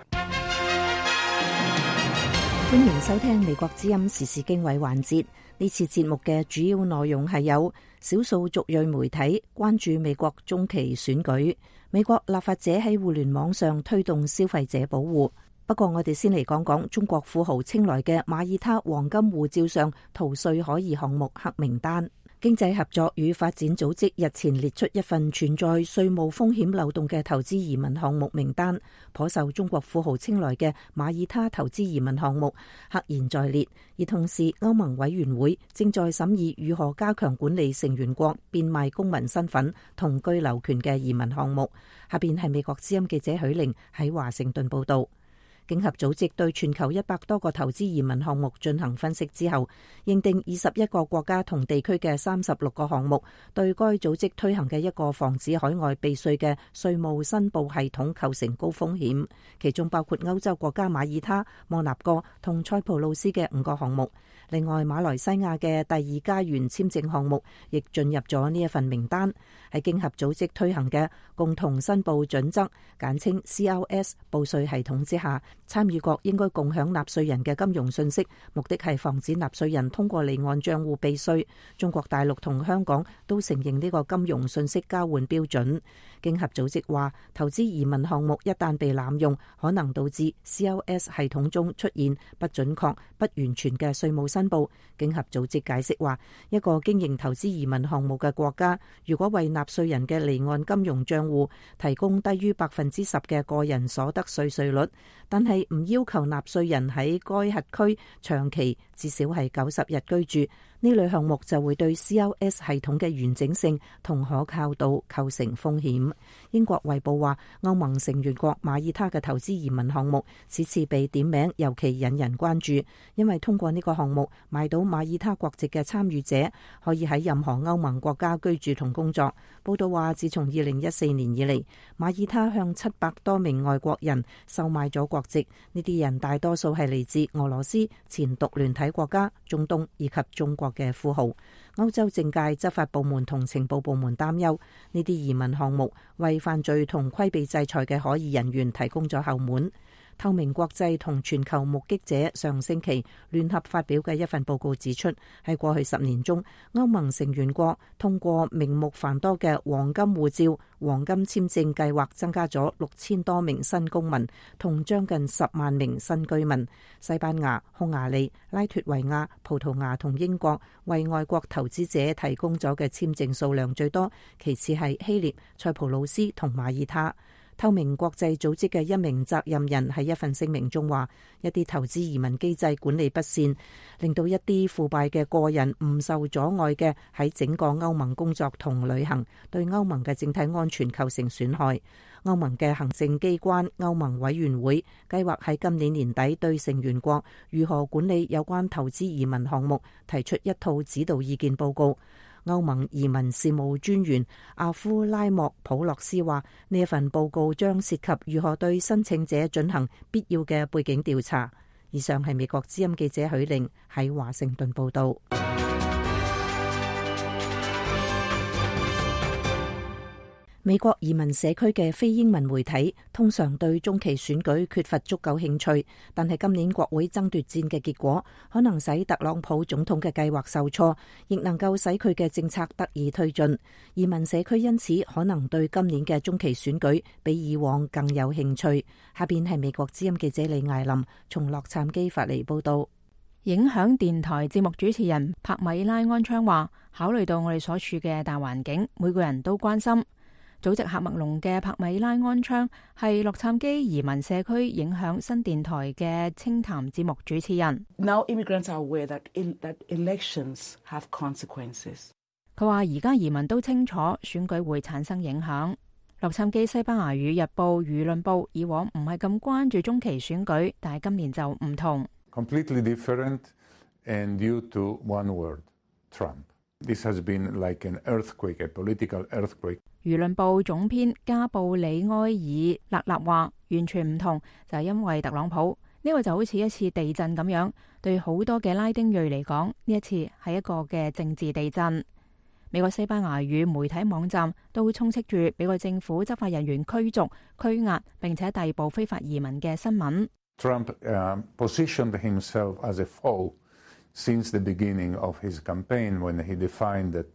歡迎收聽美國之音時事經緯環節。呢次節目嘅主要內容係有少數族裔媒體關注美國中期選舉，美國立法者喺互聯網上推動消費者保護。不過我哋先嚟講講中國富豪青睞嘅馬耳他黃金護照上逃稅可疑項目黑名單。經濟合作與發展組織日前列出一份存在稅務風險漏洞嘅投資移民項目名單，頗受中國富豪青睞嘅馬耳他投資移民項目赫然在列。而同時歐盟委員會正在審議如何加強管理成員國變賣公民身份同居留權嘅移民項目。下邊係美國之音記者許玲喺華盛頓報道。經合組織對全球100多個投資移民項目進行分析之後，認定21個國家同地區嘅36個項目對該組織推行嘅一個防止海外避稅嘅稅務申報系統構成高風險，其中包括歐洲國家馬耳他、摩納哥同塞浦路斯嘅5個項目。另外，馬來西亞嘅第2家園簽證項目亦進入咗呢一份名單。喺經合組織推行嘅共同申報準則簡稱 CRS 報稅系統之下，參與國應該共享納稅人嘅金融信息，目的係防止納稅人通過離岸賬戶避稅。中國大陸同香港都承認呢個金融信息交換標準。經合組織話，投資移民項目一旦被濫用，可能導致 CRS 系統中出現不準確、不完全嘅稅務申報。經合組織解釋話，一個經營投資移民項目嘅國家，如果為納稅人嘅離岸金融賬戶提供低於10%嘅個人所得稅率，但係唔要求納稅人喺該轄區長期至少係90日居住，呢類項目就會對 CRS 系統嘅完整性同可靠度構成風險。英國衛報話，歐盟成員國馬耳他嘅投資移民項目此次被點名，尤其引人關注，因為通過呢個項目買到馬耳他國籍嘅參與者可以喺任何歐盟國家居住同工作。報道話，自從2014年以嚟，馬耳他向700多名外國人售賣咗國籍，呢啲人大多數係嚟自俄羅斯、前獨聯體國家、中東以及中國嘅富豪。歐洲政界、執法部門同情報部門擔憂，呢啲移民項目為犯罪同規避制裁嘅可疑人員提供咗後門。透明國際同全球目擊者上星期聯合發表嘅一份報告指出，喺過去10年中，歐盟成員國通過名目繁多嘅黃金護照、黃金簽證計劃增加咗6000多名新公民同將近10萬名新居民。西班牙、匈牙利、拉脱維亞、葡萄牙同英國為外國投資者提供咗嘅簽證數量最多，其次係希臘、塞浦路斯同馬耳他。透明國際組織嘅一名責任人喺一份聲明中話，一啲投資移民機制管理不善，令到一啲腐敗嘅個人唔受阻礙嘅喺整個歐盟工作同旅行，對歐盟嘅整體安全構成損害。歐盟嘅行政機關歐盟委員會計劃喺今年年底對成員國如何管理有關投資移民項目提出一套指導意見報告。歐盟移民事務專員阿夫拉莫普洛斯話，呢一份報告將涉及如何對申請者進行必要嘅背景調查。以上係美國之音記者許玲喺華盛頓報道。美國移民社區嘅非英文媒體通常對中期選舉缺乏足夠興趣，但係今年國會爭奪戰嘅結果可能使特朗普總統嘅計劃受挫，亦能夠使佢嘅政策得以推進。移民社區因此可能對今年嘅中期選舉比以往更有興趣。下邊係美國之音記者李艾琳從洛杉磯發嚟報道。 影響電台節目主持人帕米拉安昌話，考慮到我哋所處嘅大環境，每個人都關心。祖籍喀麥隆嘅帕米拉安昌係洛杉磯移民社區影響新電台嘅清談節目主持人。 Now immigrants are aware that elections have consequences. 佢話而家移民都清楚選舉會產生影響。洛杉磯西班牙語日報輿論報以往唔係咁關注中期選舉，但係今年就唔同。 Completely different and due to one word, Trump. This has been like an earthquake, a political earthquake. 輿論報總編加布里埃爾勒納話：完全唔同，就係因為特朗普呢個就好似一次地震咁樣，對好多嘅拉丁裔嚟講，呢一次係一個嘅政治地震。美國西班牙語媒體網站都充斥住美國政府執法人員驅逐、拘押並且逮捕非法移民嘅新聞。 Trump positioned himself as a foe since the beginning of his campaign when he defined that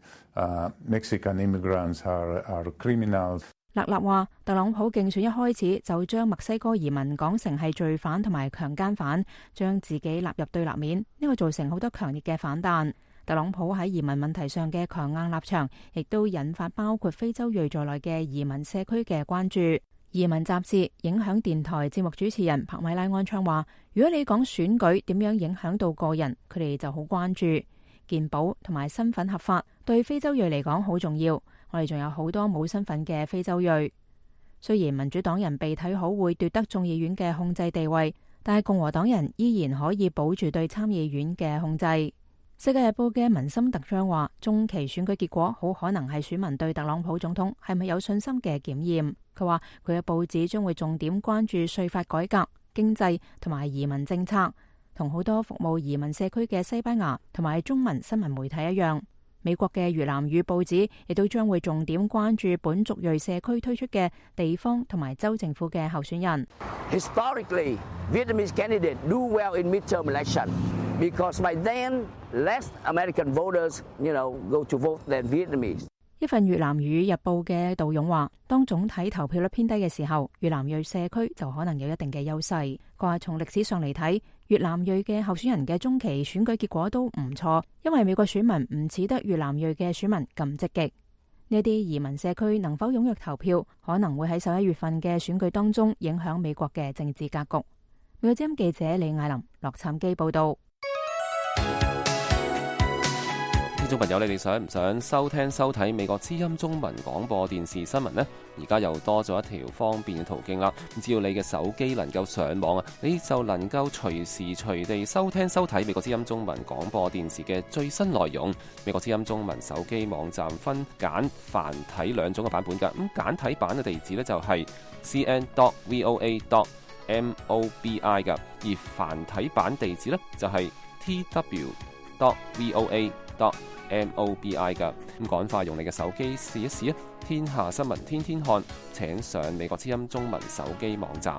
Mexican immigrants are criminals. 勒納話，特朗普競選一開始就將墨西哥移民講成係罪犯同埋強姦犯，將自己納入對立面，呢個造成好多強烈嘅反彈。特朗普喺移民問題上嘅強硬立場，亦都引發包括非洲裔在內嘅移民社區嘅關注。移民雜誌影響電台節目主持人帕米拉安昌話：如果你講選舉點樣影響到個人，佢哋就好關注。健保同埋身份合法對非洲裔嚟講好重要。我哋仲有好多冇身份嘅非洲裔。雖然民主黨人被睇好會奪得眾議院嘅控制地位，但係共和黨人依然可以保住對參議院嘅控制。世界日報嘅文森特將話，中期選舉結果好可能係選民對特朗普總統係咪有信心嘅檢驗。佢話佢嘅報紙將會重點關注稅法改革、經濟同埋移民政策，同好多服務移民社區嘅西班牙同埋中文新聞媒體一樣。美國嘅越南語報紙亦都將會重點關注本族裔社區推出嘅地方同埋州政府嘅候選人。 Historically, Vietnamese candidates do well in midterm election because by then less American voters, go to vote than Vietnamese. 一份越南語日報嘅導勇話，當總體投票率偏低嘅時候，越南裔社區就可能有一定嘅優勢。佢話從歷史上嚟睇，越南裔嘅候選人嘅中期選舉結果都唔錯，因為美國選民唔似得越南裔嘅選民咁積極。呢啲移民社區能否踴躍投票，可能會喺11月份嘅選舉當中影響美國嘅政治格局。美國之音記者李艾琳洛杉磯報道。 聽眾朋友，你哋想唔想收聽收睇美國之音中文廣播電視新聞呢？而家又多咗一條方便嘅途徑啦！只要你嘅手機能夠上網啊，你就能夠隨時隨地收聽收睇美國之音中文廣播電視嘅最新內容。美國之音中文手機網站分簡繁體兩種嘅版本㗎。咁簡體版嘅地址呢，就係 cn.voa.mobi 㗎，而繁體版地址呢，就係 tw.voa.mobi 噶。咁趕快用你嘅手機試一試啊！天下新聞天天看，請上美國之音中文手機網站。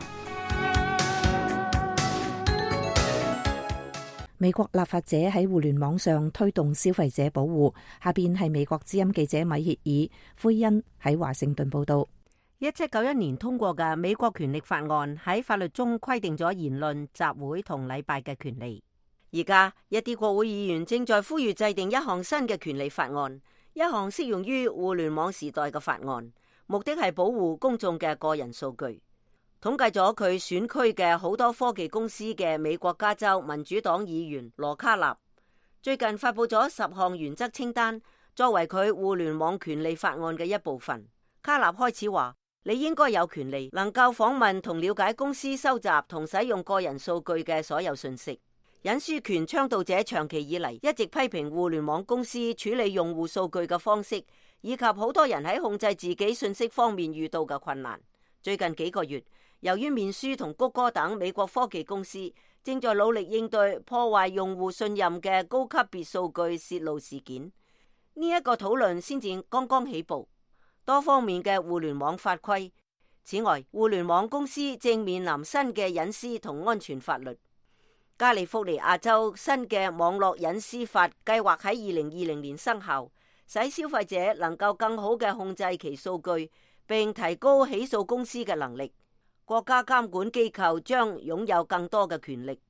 美國立法者喺互聯網上推動消費者保護。下邊係美國之音記者米歇爾奎恩喺華盛頓報道。 1791年通過嘅美國權力法案喺法律中規定咗言論、集會同禮拜嘅權利。而家一啲國會議員正在呼籲制定一項新嘅權利法案，一項適用於互聯網時代嘅法案，目的係保護公眾嘅個人數據。統計咗佢選區嘅好多科技公司嘅美國加州民主黨議員羅卡納，最近發佈咗10項原則清單，作為佢互聯網權利法案嘅一部分。卡納開始話：你應該有權利能夠訪問同了解公司收集同使用個人數據嘅所有信息。隱私權倡導者長期以嚟一直批評互聯網公司處理用戶數據嘅方式，以及好多人喺控制自己信息方面遇到嘅困難。最近幾個月，由於面書同谷歌等美國科技公司正在努力應對破壞用戶信任嘅高級別數據泄露事件，呢一個討論先至剛剛起步。多方面嘅互聯網法規。此外，互聯網公司正面臨新嘅隱私同安全法律。加利福尼亞州新嘅網絡隱私法計劃喺2020年生效，使消費者能夠更好嘅控制其數據，並提高起訴公司嘅能力。國家監管機構將擁有更多嘅權力。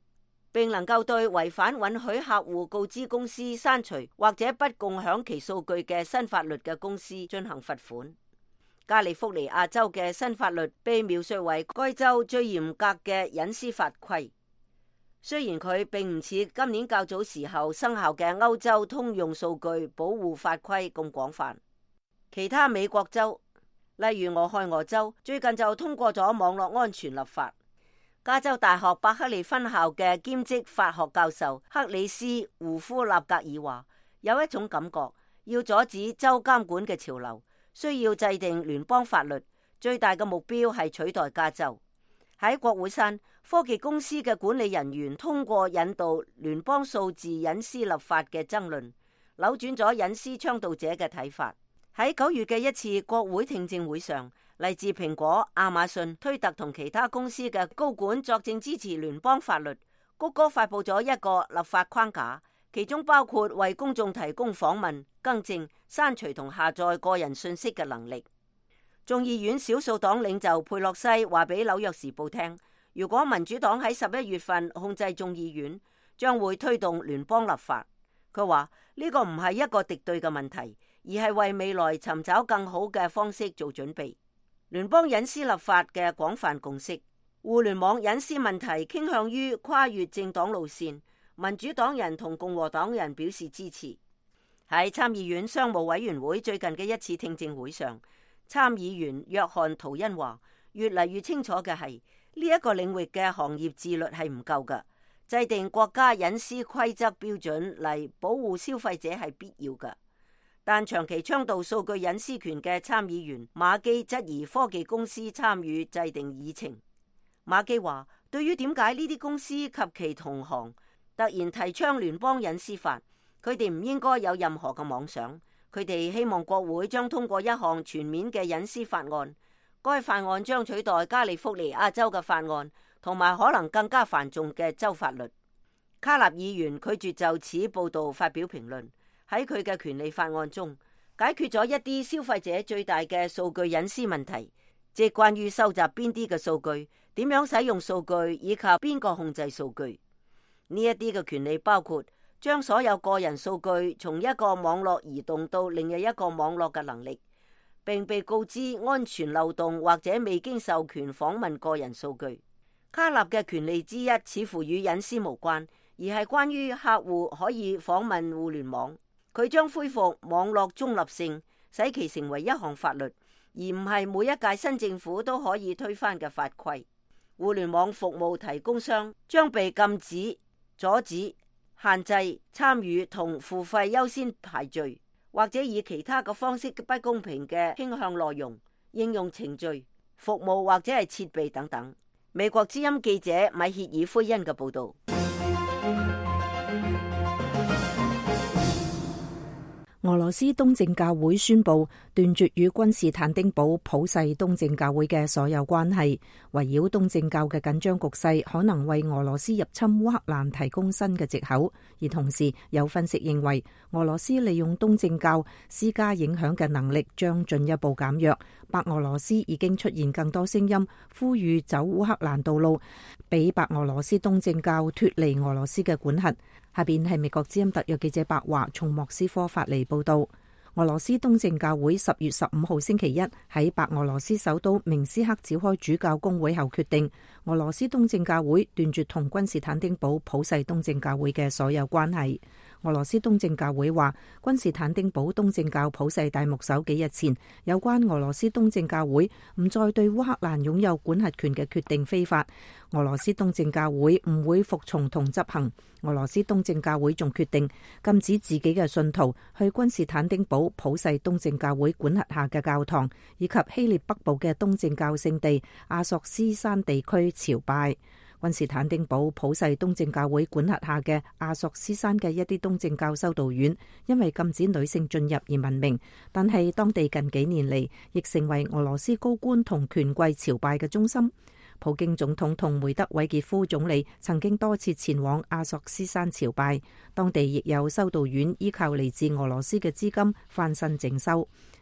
並能夠對違反允許客戶告知公司刪除或者不共享其數據嘅新法律嘅公司進行罰款。加利福尼亞州嘅新法律被描述為該州最嚴格嘅隱私法規，雖然佢並唔似今年較早時候生效嘅歐洲通用數據保護法規咁廣泛。其他美國州，例如俄亥俄州，最近就通過咗網絡安全立法。加州大學伯克利分校嘅兼職法學教授克里斯·胡夫納格爾話，有一種感覺，要阻止州監管嘅潮流，需要制定聯邦法律，最大嘅目標係取代加州。喺國會山，科技公司嘅管理人員通過引導聯邦數字隱私立法嘅爭論，扭轉咗隱私倡導者嘅睇法。喺9月嘅一次國會聽證會上，嚟自蘋果、亞馬遜、推特同其他公司嘅高管作證支持聯邦法律。谷歌發佈咗一個立法框架，其中包括為公眾提供訪問、更正、刪除同下載個人信息嘅能力。眾議院少數黨領袖佩洛西話俾紐約時報聽，如果民主黨喺11月份控制眾議院，將會推動聯邦立法。佢話呢個唔係一個敵對嘅問題，而係為未來尋找更好嘅方式做準備。聯邦隱私立法嘅廣泛共識，互聯網隱私問題傾向於跨越政黨路線，民主黨人同共和黨人表示支持。喺參議院商務委員會最近嘅一次聽證會上，參議員約翰圖恩話，越嚟越清楚嘅係呢一個領域嘅行業自律係唔夠㗎，制定國家隱私規則標準嚟保護消費者係必要㗎。但長期倡導數據隱私權嘅參議員馬基質疑科技公司參與制定議程。馬基話，對於點解呢啲公司及其同行突然提倡聯邦隱私法，佢哋唔應該有任何嘅妄想。佢哋希望國會將通過一項全面嘅隱私法案，該法案將取代加利福尼亞州嘅法案，同埋可能更加繁重嘅州法律。卡納議員拒絕就此報導發表評論。喺佢嘅權利法案中，解決咗一啲消費者最大嘅數據隱私問題，即係關於收集邊啲嘅數據、點樣使用數據以及邊個控制數據。呢一啲嘅權利包括將所有個人數據從一個網絡移動到另一個網絡嘅能力，並被告知安全漏洞或者未經授權訪問個人數據。卡納嘅權利之一似乎與隱私無關，而係關於客戶可以訪問互聯網。佢將恢復網絡中立性，使其成為一項法律，而唔係每一屆新政府都可以推翻嘅法規。互聯網服務提供商將被禁止、阻止、限制參與同付費優先排序，或者以其他嘅方式不公平嘅傾向內容、應用程序、服務或者係設備等等。美國之音記者米歇爾奎恩嘅報導。 俄羅斯東正教會宣布斷絕與君士坦丁堡普世東正教會嘅所有關係，圍繞東正教嘅緊張局勢可能為俄羅斯入侵烏克蘭提供新嘅藉口。而同時有分析認為，俄羅斯利用東正教施加影響嘅能力將進一步減弱。白俄羅斯已經出現更多聲音呼籲走烏克蘭道路，俾白俄羅斯東正教脫離俄羅斯嘅管轄。下邊係美國之音特約記者白華從莫斯科發嚟報道。俄羅斯東正教會10月15號星期一喺白俄羅斯首都明斯克召開主教公會後決定，俄羅斯東正教會斷絕同君士坦丁堡普世東正教會嘅所有關係。俄羅斯東正教會話，君士坦丁堡東正教普世大牧首幾日前有關俄羅斯東正教會唔再對烏克蘭擁有管轄權嘅決定非法，俄羅斯東正教會唔會服從同執行。俄羅斯東正教會仲決定禁止自己嘅信徒去君士坦丁堡普世東正教會管轄下嘅教堂，以及希臘北部嘅東正教聖地阿索斯山地區朝拜。君士坦丁堡普世東正教會管轄下嘅阿索斯山嘅一啲東正教修道院，因為禁止女性進入而聞名，但係當地近幾年嚟亦成為俄羅斯高官同權貴朝拜嘅中心。普京總統同梅德韋傑夫總理曾經多次前往阿索斯山朝拜，當地亦有修道院依靠嚟自俄羅斯嘅資金翻新整修。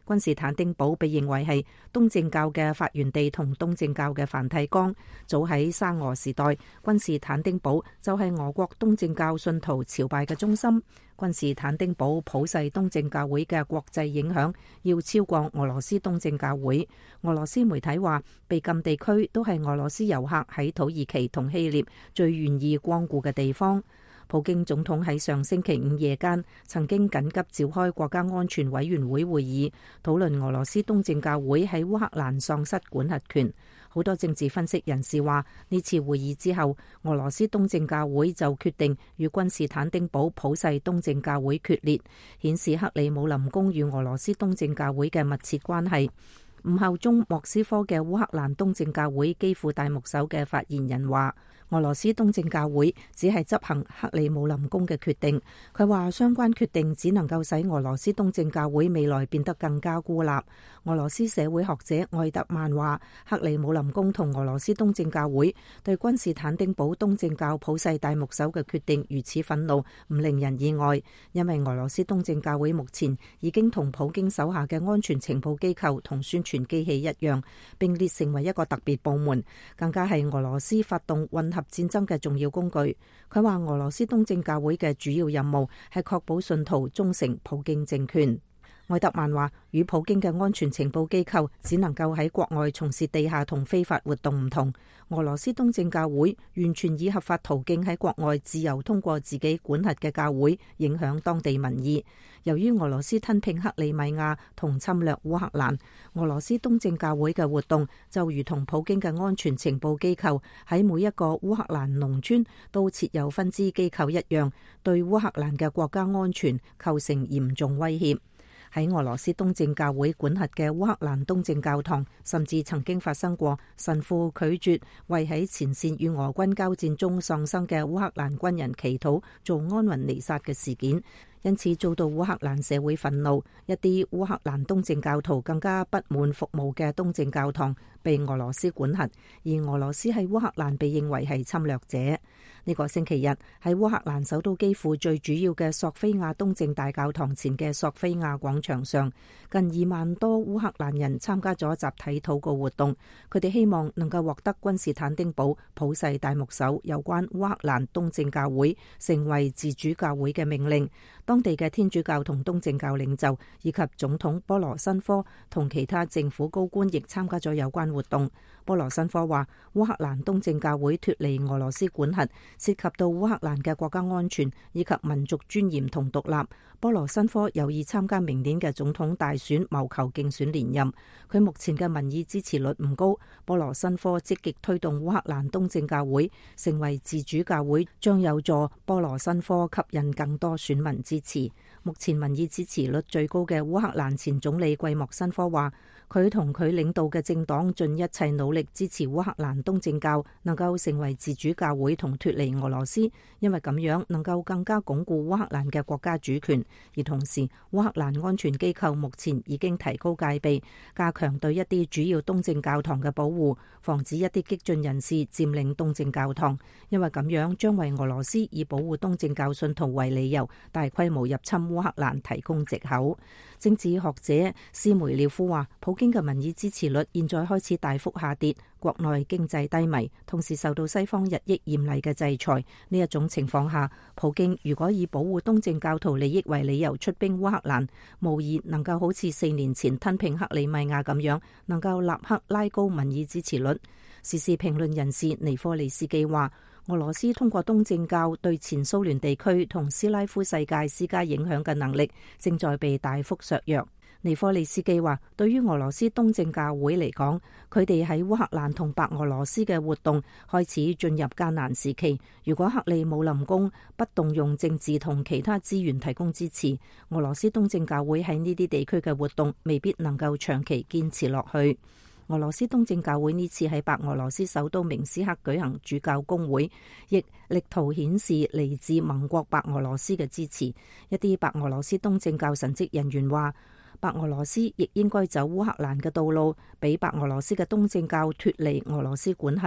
君士坦丁堡被認為係東正教嘅發源地同東正教嘅梵蒂岡。早喺沙俄時代，君士坦丁堡就係俄國東正教信徒朝拜嘅中心。君士坦丁堡普世東正教會嘅國際影響要超過俄羅斯東正教會。俄羅斯媒體話，被禁地區都係俄羅斯遊客喺土耳其同希臘最願意光顧嘅地方。普京總統喺上星期五夜間曾經緊急召開國家安全委員會會議，討論俄羅斯東正教會喺烏克蘭喪失管轄權。好多政治分析人士話，呢次會議之後，俄羅斯東正教會就決定與君士坦丁堡普世東正教會決裂，顯示克里姆林宮與俄羅斯東正教會嘅密切關係。唔效忠莫斯科嘅烏克蘭東正教會基輔大牧首嘅發言人話，俄羅斯東正教會只係執行克里姆林宮嘅決定。佢話相關決定只能夠使俄羅斯東正教會未來變得更加孤立。俄羅斯社會學者愛德曼話，克里姆林宮同俄羅斯東正教會對君士坦丁堡東正教普世大牧首嘅決定如此憤怒，唔令人意外，因為俄羅斯東正教會目前已經同普京手下嘅安全情報機構同宣傳機器一樣，並列成為一個特別部門，更加係俄羅斯發動混合戰爭嘅重要工具。佢話俄羅斯東正教會嘅主要任務係確保信徒忠誠普京政權。愛德曼話，與普京嘅安全情報機構只能夠喺國外從事地下同非法活動唔同，俄羅斯東正教會完全以合法途徑喺國外自由通過自己管轄嘅教會影響當地民意。由於俄羅斯吞併克里米亞同侵略烏克蘭，俄羅斯東正教會嘅活動就如同普京嘅安全情報機構喺每一個烏克蘭農村都設有分支機構一樣，對烏克蘭嘅國家安全構成嚴重威脅。喺俄羅斯東正教會管轄嘅烏克蘭東正教堂，甚至曾經發生過神父拒絕為喺前線與俄軍交戰中喪生嘅烏克蘭軍人祈禱做安魂彌撒嘅事件，因此遭到烏克蘭社會憤怒。一啲烏克蘭東正教徒更加不滿服務嘅東正教堂被俄羅斯管轄，而俄羅斯喺烏克蘭被認為係侵略者。呢個星期日喺烏克蘭首都基輔最主要嘅索菲亞東正大教堂前嘅索菲亞廣場上，近2萬多烏克蘭人參加咗集體禱告活動。佢哋希望能夠獲得君士坦丁堡普世大牧首有關烏克蘭東正教會成為自主教會嘅命令。當地嘅天主教同東正教領袖以及總統波羅申科同其他政府高官亦參加咗有關活動。波羅申科話，烏克蘭東正教會脫離俄羅斯管轄，涉及到烏克蘭嘅國家安全以及民族尊嚴同獨立。波羅申科有意參加明年嘅總統大選，謀求競選連任。佢目前嘅民意支持率唔高。波羅申科積極推動烏克蘭東正教會成為自主教會，將有助波羅申科吸引更多選民支持。目前民意支持率最高嘅烏克蘭前總理季莫申科話，佢同佢領導嘅政黨盡一切努力支持烏克蘭東正教能夠成為自主教會同脫離俄羅斯，因為咁樣能夠更加鞏固烏克蘭嘅國家主權。而同時，烏克蘭安全機構目前已經提高戒備，加強對一啲主要東正教堂嘅保護，防止一啲激進人士佔領東正教堂，因為咁樣將為俄羅斯以保護東正教信徒為理由大規模入侵烏克蘭提供藉口。政治學者斯梅廖夫話，普京嘅民意支持率現在開始大幅下跌，國內經濟低迷，同時受到西方日益嚴厲嘅制裁。呢一種情況下，普京如果以保護東正教徒利益為理由出兵烏克蘭，無疑能夠好似4年前吞併克里米亞咁樣，能夠立刻拉高民意支持率。時事評論人士尼科利斯基話，俄羅斯通過東正教對前蘇聯地區同斯拉夫世界施加影響嘅能力正在被大幅削弱。尼科利斯基話，對於俄羅斯東正教會嚟講，佢哋喺烏克蘭同白俄羅斯嘅活動開始進入艱難時期。如果克里姆林宮不動用政治同其他資源提供支持，俄羅斯東正教會喺呢啲地區嘅活動未必能夠長期堅持落去。俄羅斯東正教會呢次喺白俄羅斯首都明斯克舉行主教公會，亦力圖顯示嚟自盟國白俄羅斯嘅支持。一啲白俄羅斯東正教神職人員話，白俄羅斯亦應該走烏克蘭嘅道路，俾白俄羅斯嘅東正教脫離俄羅斯管轄。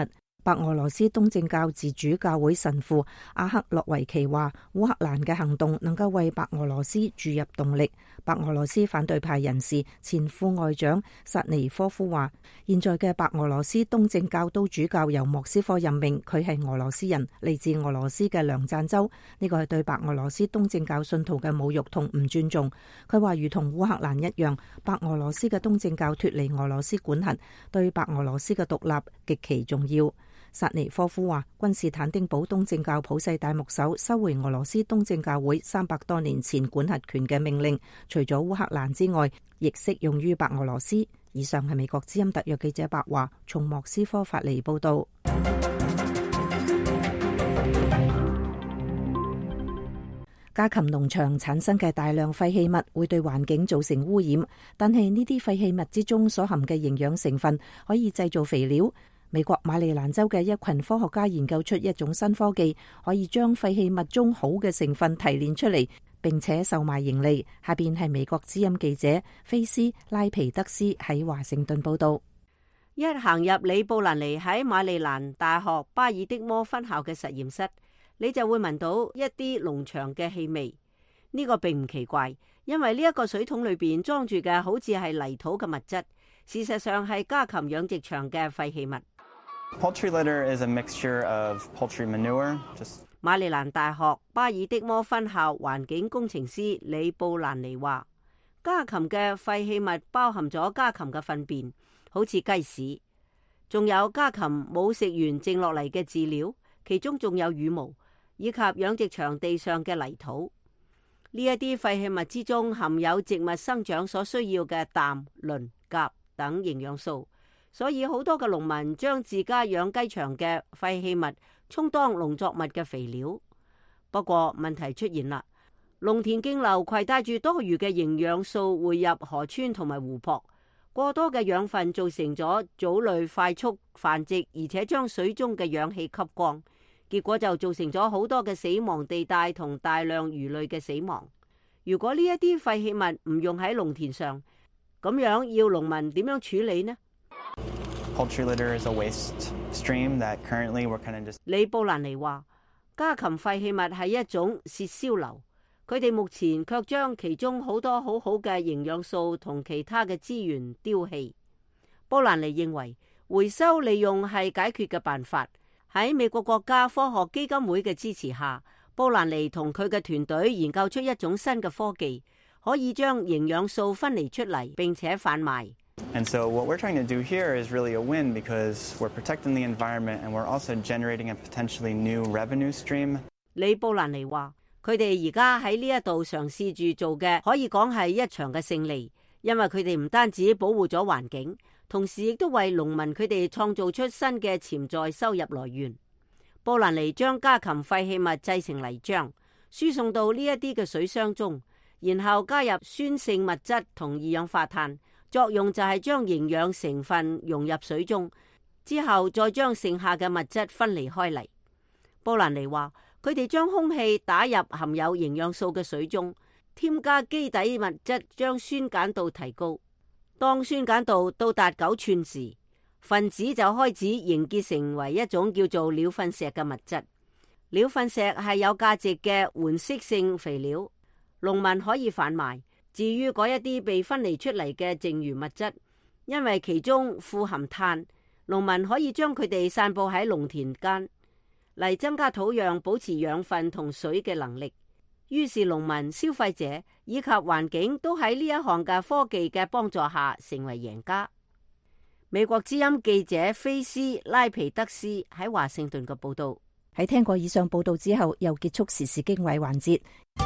白俄羅斯東正教自主教會神父阿克洛維奇話，烏克蘭嘅行動能夠為白俄羅斯注入動力。白俄羅斯反對派人士前副外長薩尼科夫話，現在嘅白俄羅斯東正教都主教由莫斯科任命，佢係俄羅斯人，嚟自俄羅斯嘅梁贊州，呢個係對白俄羅斯東正教信徒嘅侮辱同唔尊重。佢話如同烏克蘭一樣，白俄羅斯嘅東正教脫離俄羅斯管轄，對白俄羅斯嘅獨立極其重要。薩尼科夫話，君士坦丁堡東正教普世大牧首收回俄羅斯東正教會300多年前管轄權嘅命令，除咗烏克蘭之外，亦適用於白俄羅斯。以上係美國之音特約記者白華從莫斯科發嚟報道。家禽農場產生嘅大量廢棄物會對環境造成污染，但係呢啲廢棄物之中所含嘅營養成分可以製造肥料。美國馬里蘭州嘅一群科學家研究出一種新科技，可以將廢棄物中好嘅成分提煉出嚟，並且售賣盈利。下邊係美國之音記者菲斯拉皮德斯喺華盛頓報道。 一行入里布蘭尼喺馬里蘭大學巴爾的摩分校嘅實驗室，你就會聞到一啲農場嘅氣味。呢個並唔奇怪，因為呢一個水桶裏邊裝住嘅好似係泥土嘅物質，事實上係家禽養殖場嘅廢棄物。 Poultry litter is a mixture of poultry manure. 馬里蘭大學巴爾的摩分校環境工程師里布蘭尼話，家禽嘅廢棄物包含咗家禽嘅糞便，好似雞屎，仲有家禽冇食完剩落嚟嘅飼料，其中仲有羽毛，以及養殖場地上嘅泥土。呢一啲廢棄物之中含有植物生長所需要嘅氮、磷、鉀等營養素。所以好多嘅農民將自家養雞場嘅廢棄物充當農作物嘅肥料。不過問題出現啦，農田徑流攜帶住多餘嘅營養素匯入河川同埋湖泊，過多嘅養分造成咗藻類快速繁殖，而且將水中嘅氧氣吸光，結果就造成咗好多嘅死亡地帶同大量魚類嘅死亡。如果呢一啲廢棄物唔用喺農田上，咁樣要農民點樣處理呢 ？Poultry litter is a waste stream that currently we're kind of just... 李布蘭尼話，家禽廢棄物係一種洩燒流，佢哋目前卻將其中好多好好嘅營養素同其他嘅資源丟棄。布蘭尼認為回收利用係解決嘅辦法。喺美國國家科學基金會嘅支持下，布蘭尼同佢嘅團隊研究出一種新嘅科技，可以將營養素分離出嚟並且販賣。 And so what we're trying to do here is really a win because we're protecting the environment and we're also generating a potentially new revenue stream. 李布蘭尼話，佢哋而家喺呢一度嘗試住做嘅，可以講係一場嘅勝利，因為佢哋唔單止保護咗環境，同時亦都為農民佢哋創造出新嘅潛在收入來源。布蘭尼將家禽廢棄物製成泥漿，輸送到呢一啲嘅水箱中，然後加入酸性物質同二氧化碳。作用就係將營養成分融入水中，之後再將剩下嘅物質分離開嚟。布蘭尼話，佢哋將空氣打入含有營養素嘅水中，添加基底物質，將酸鹼度提高。當酸鹼度到達9吋時，分子就開始凝結成為一種叫做鳥糞石嘅物質。鳥糞石係有價值嘅緩釋性肥料，農民可以販賣。至於嗰一啲被分離出嚟嘅剩餘物質，因為其中富含碳，農民可以將佢哋散佈喺農田間，嚟增加土壤保持養分同水嘅能力。於是農民、消費者以及環境都喺呢一項嘅科技嘅幫助下成為贏家。美國之音記者菲斯拉皮德斯喺華盛頓嘅報道。 喺聽過以上報道之後，又結束時事經緯環節。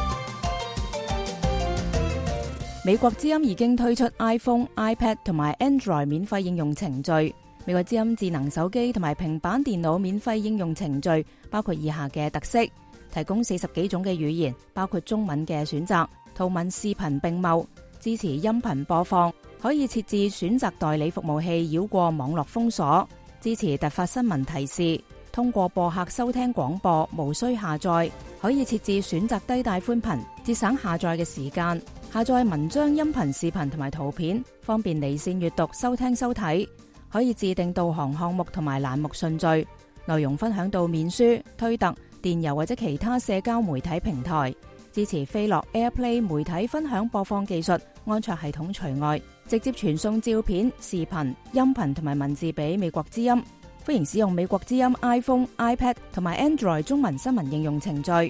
美國之音已經推出 iPhone、iPad 同埋 Android 免費應用程序。美國之音智能手機同埋平板電腦免費應用程序包括以下嘅特色：提供40幾種嘅語言，包括中文嘅選擇，圖文視頻並茂，支持音頻播放，可以設置選擇代理服務器繞過網絡封鎖，支持突發新聞提示，通過播客收聽廣播，無需下載，可以設置選擇低帶寬頻，節省下載嘅時間。下載文章、音頻、視頻同埋圖片，方便離線閱讀、收聽、收睇。可以自定導航項目同埋欄目順序， 內容分享到面書、推特、電郵或者其他社交媒體平台。支持飛樂 AirPlay 媒體分享播放技術，安卓系統除外，直接傳送照片、視頻、音頻同埋文字俾美國之音。歡迎使用美國之音 iPhone、iPad 同埋 Android 中文新聞應用程序。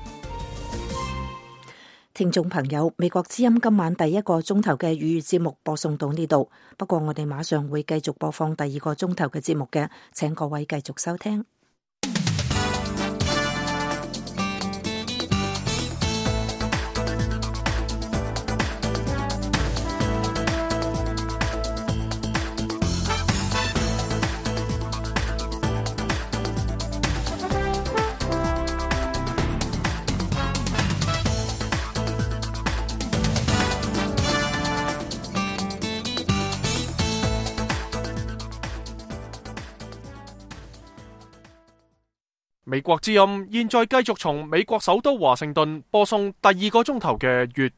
聽眾朋友，美國之音今晚第一個鐘頭嘅粵語節目播送到呢度，不過我哋馬上會繼續播放第二個鐘頭嘅節目嘅，請各位繼續收聽。 美國之音現在繼續從美國首都華盛頓播送第二個鐘頭嘅粵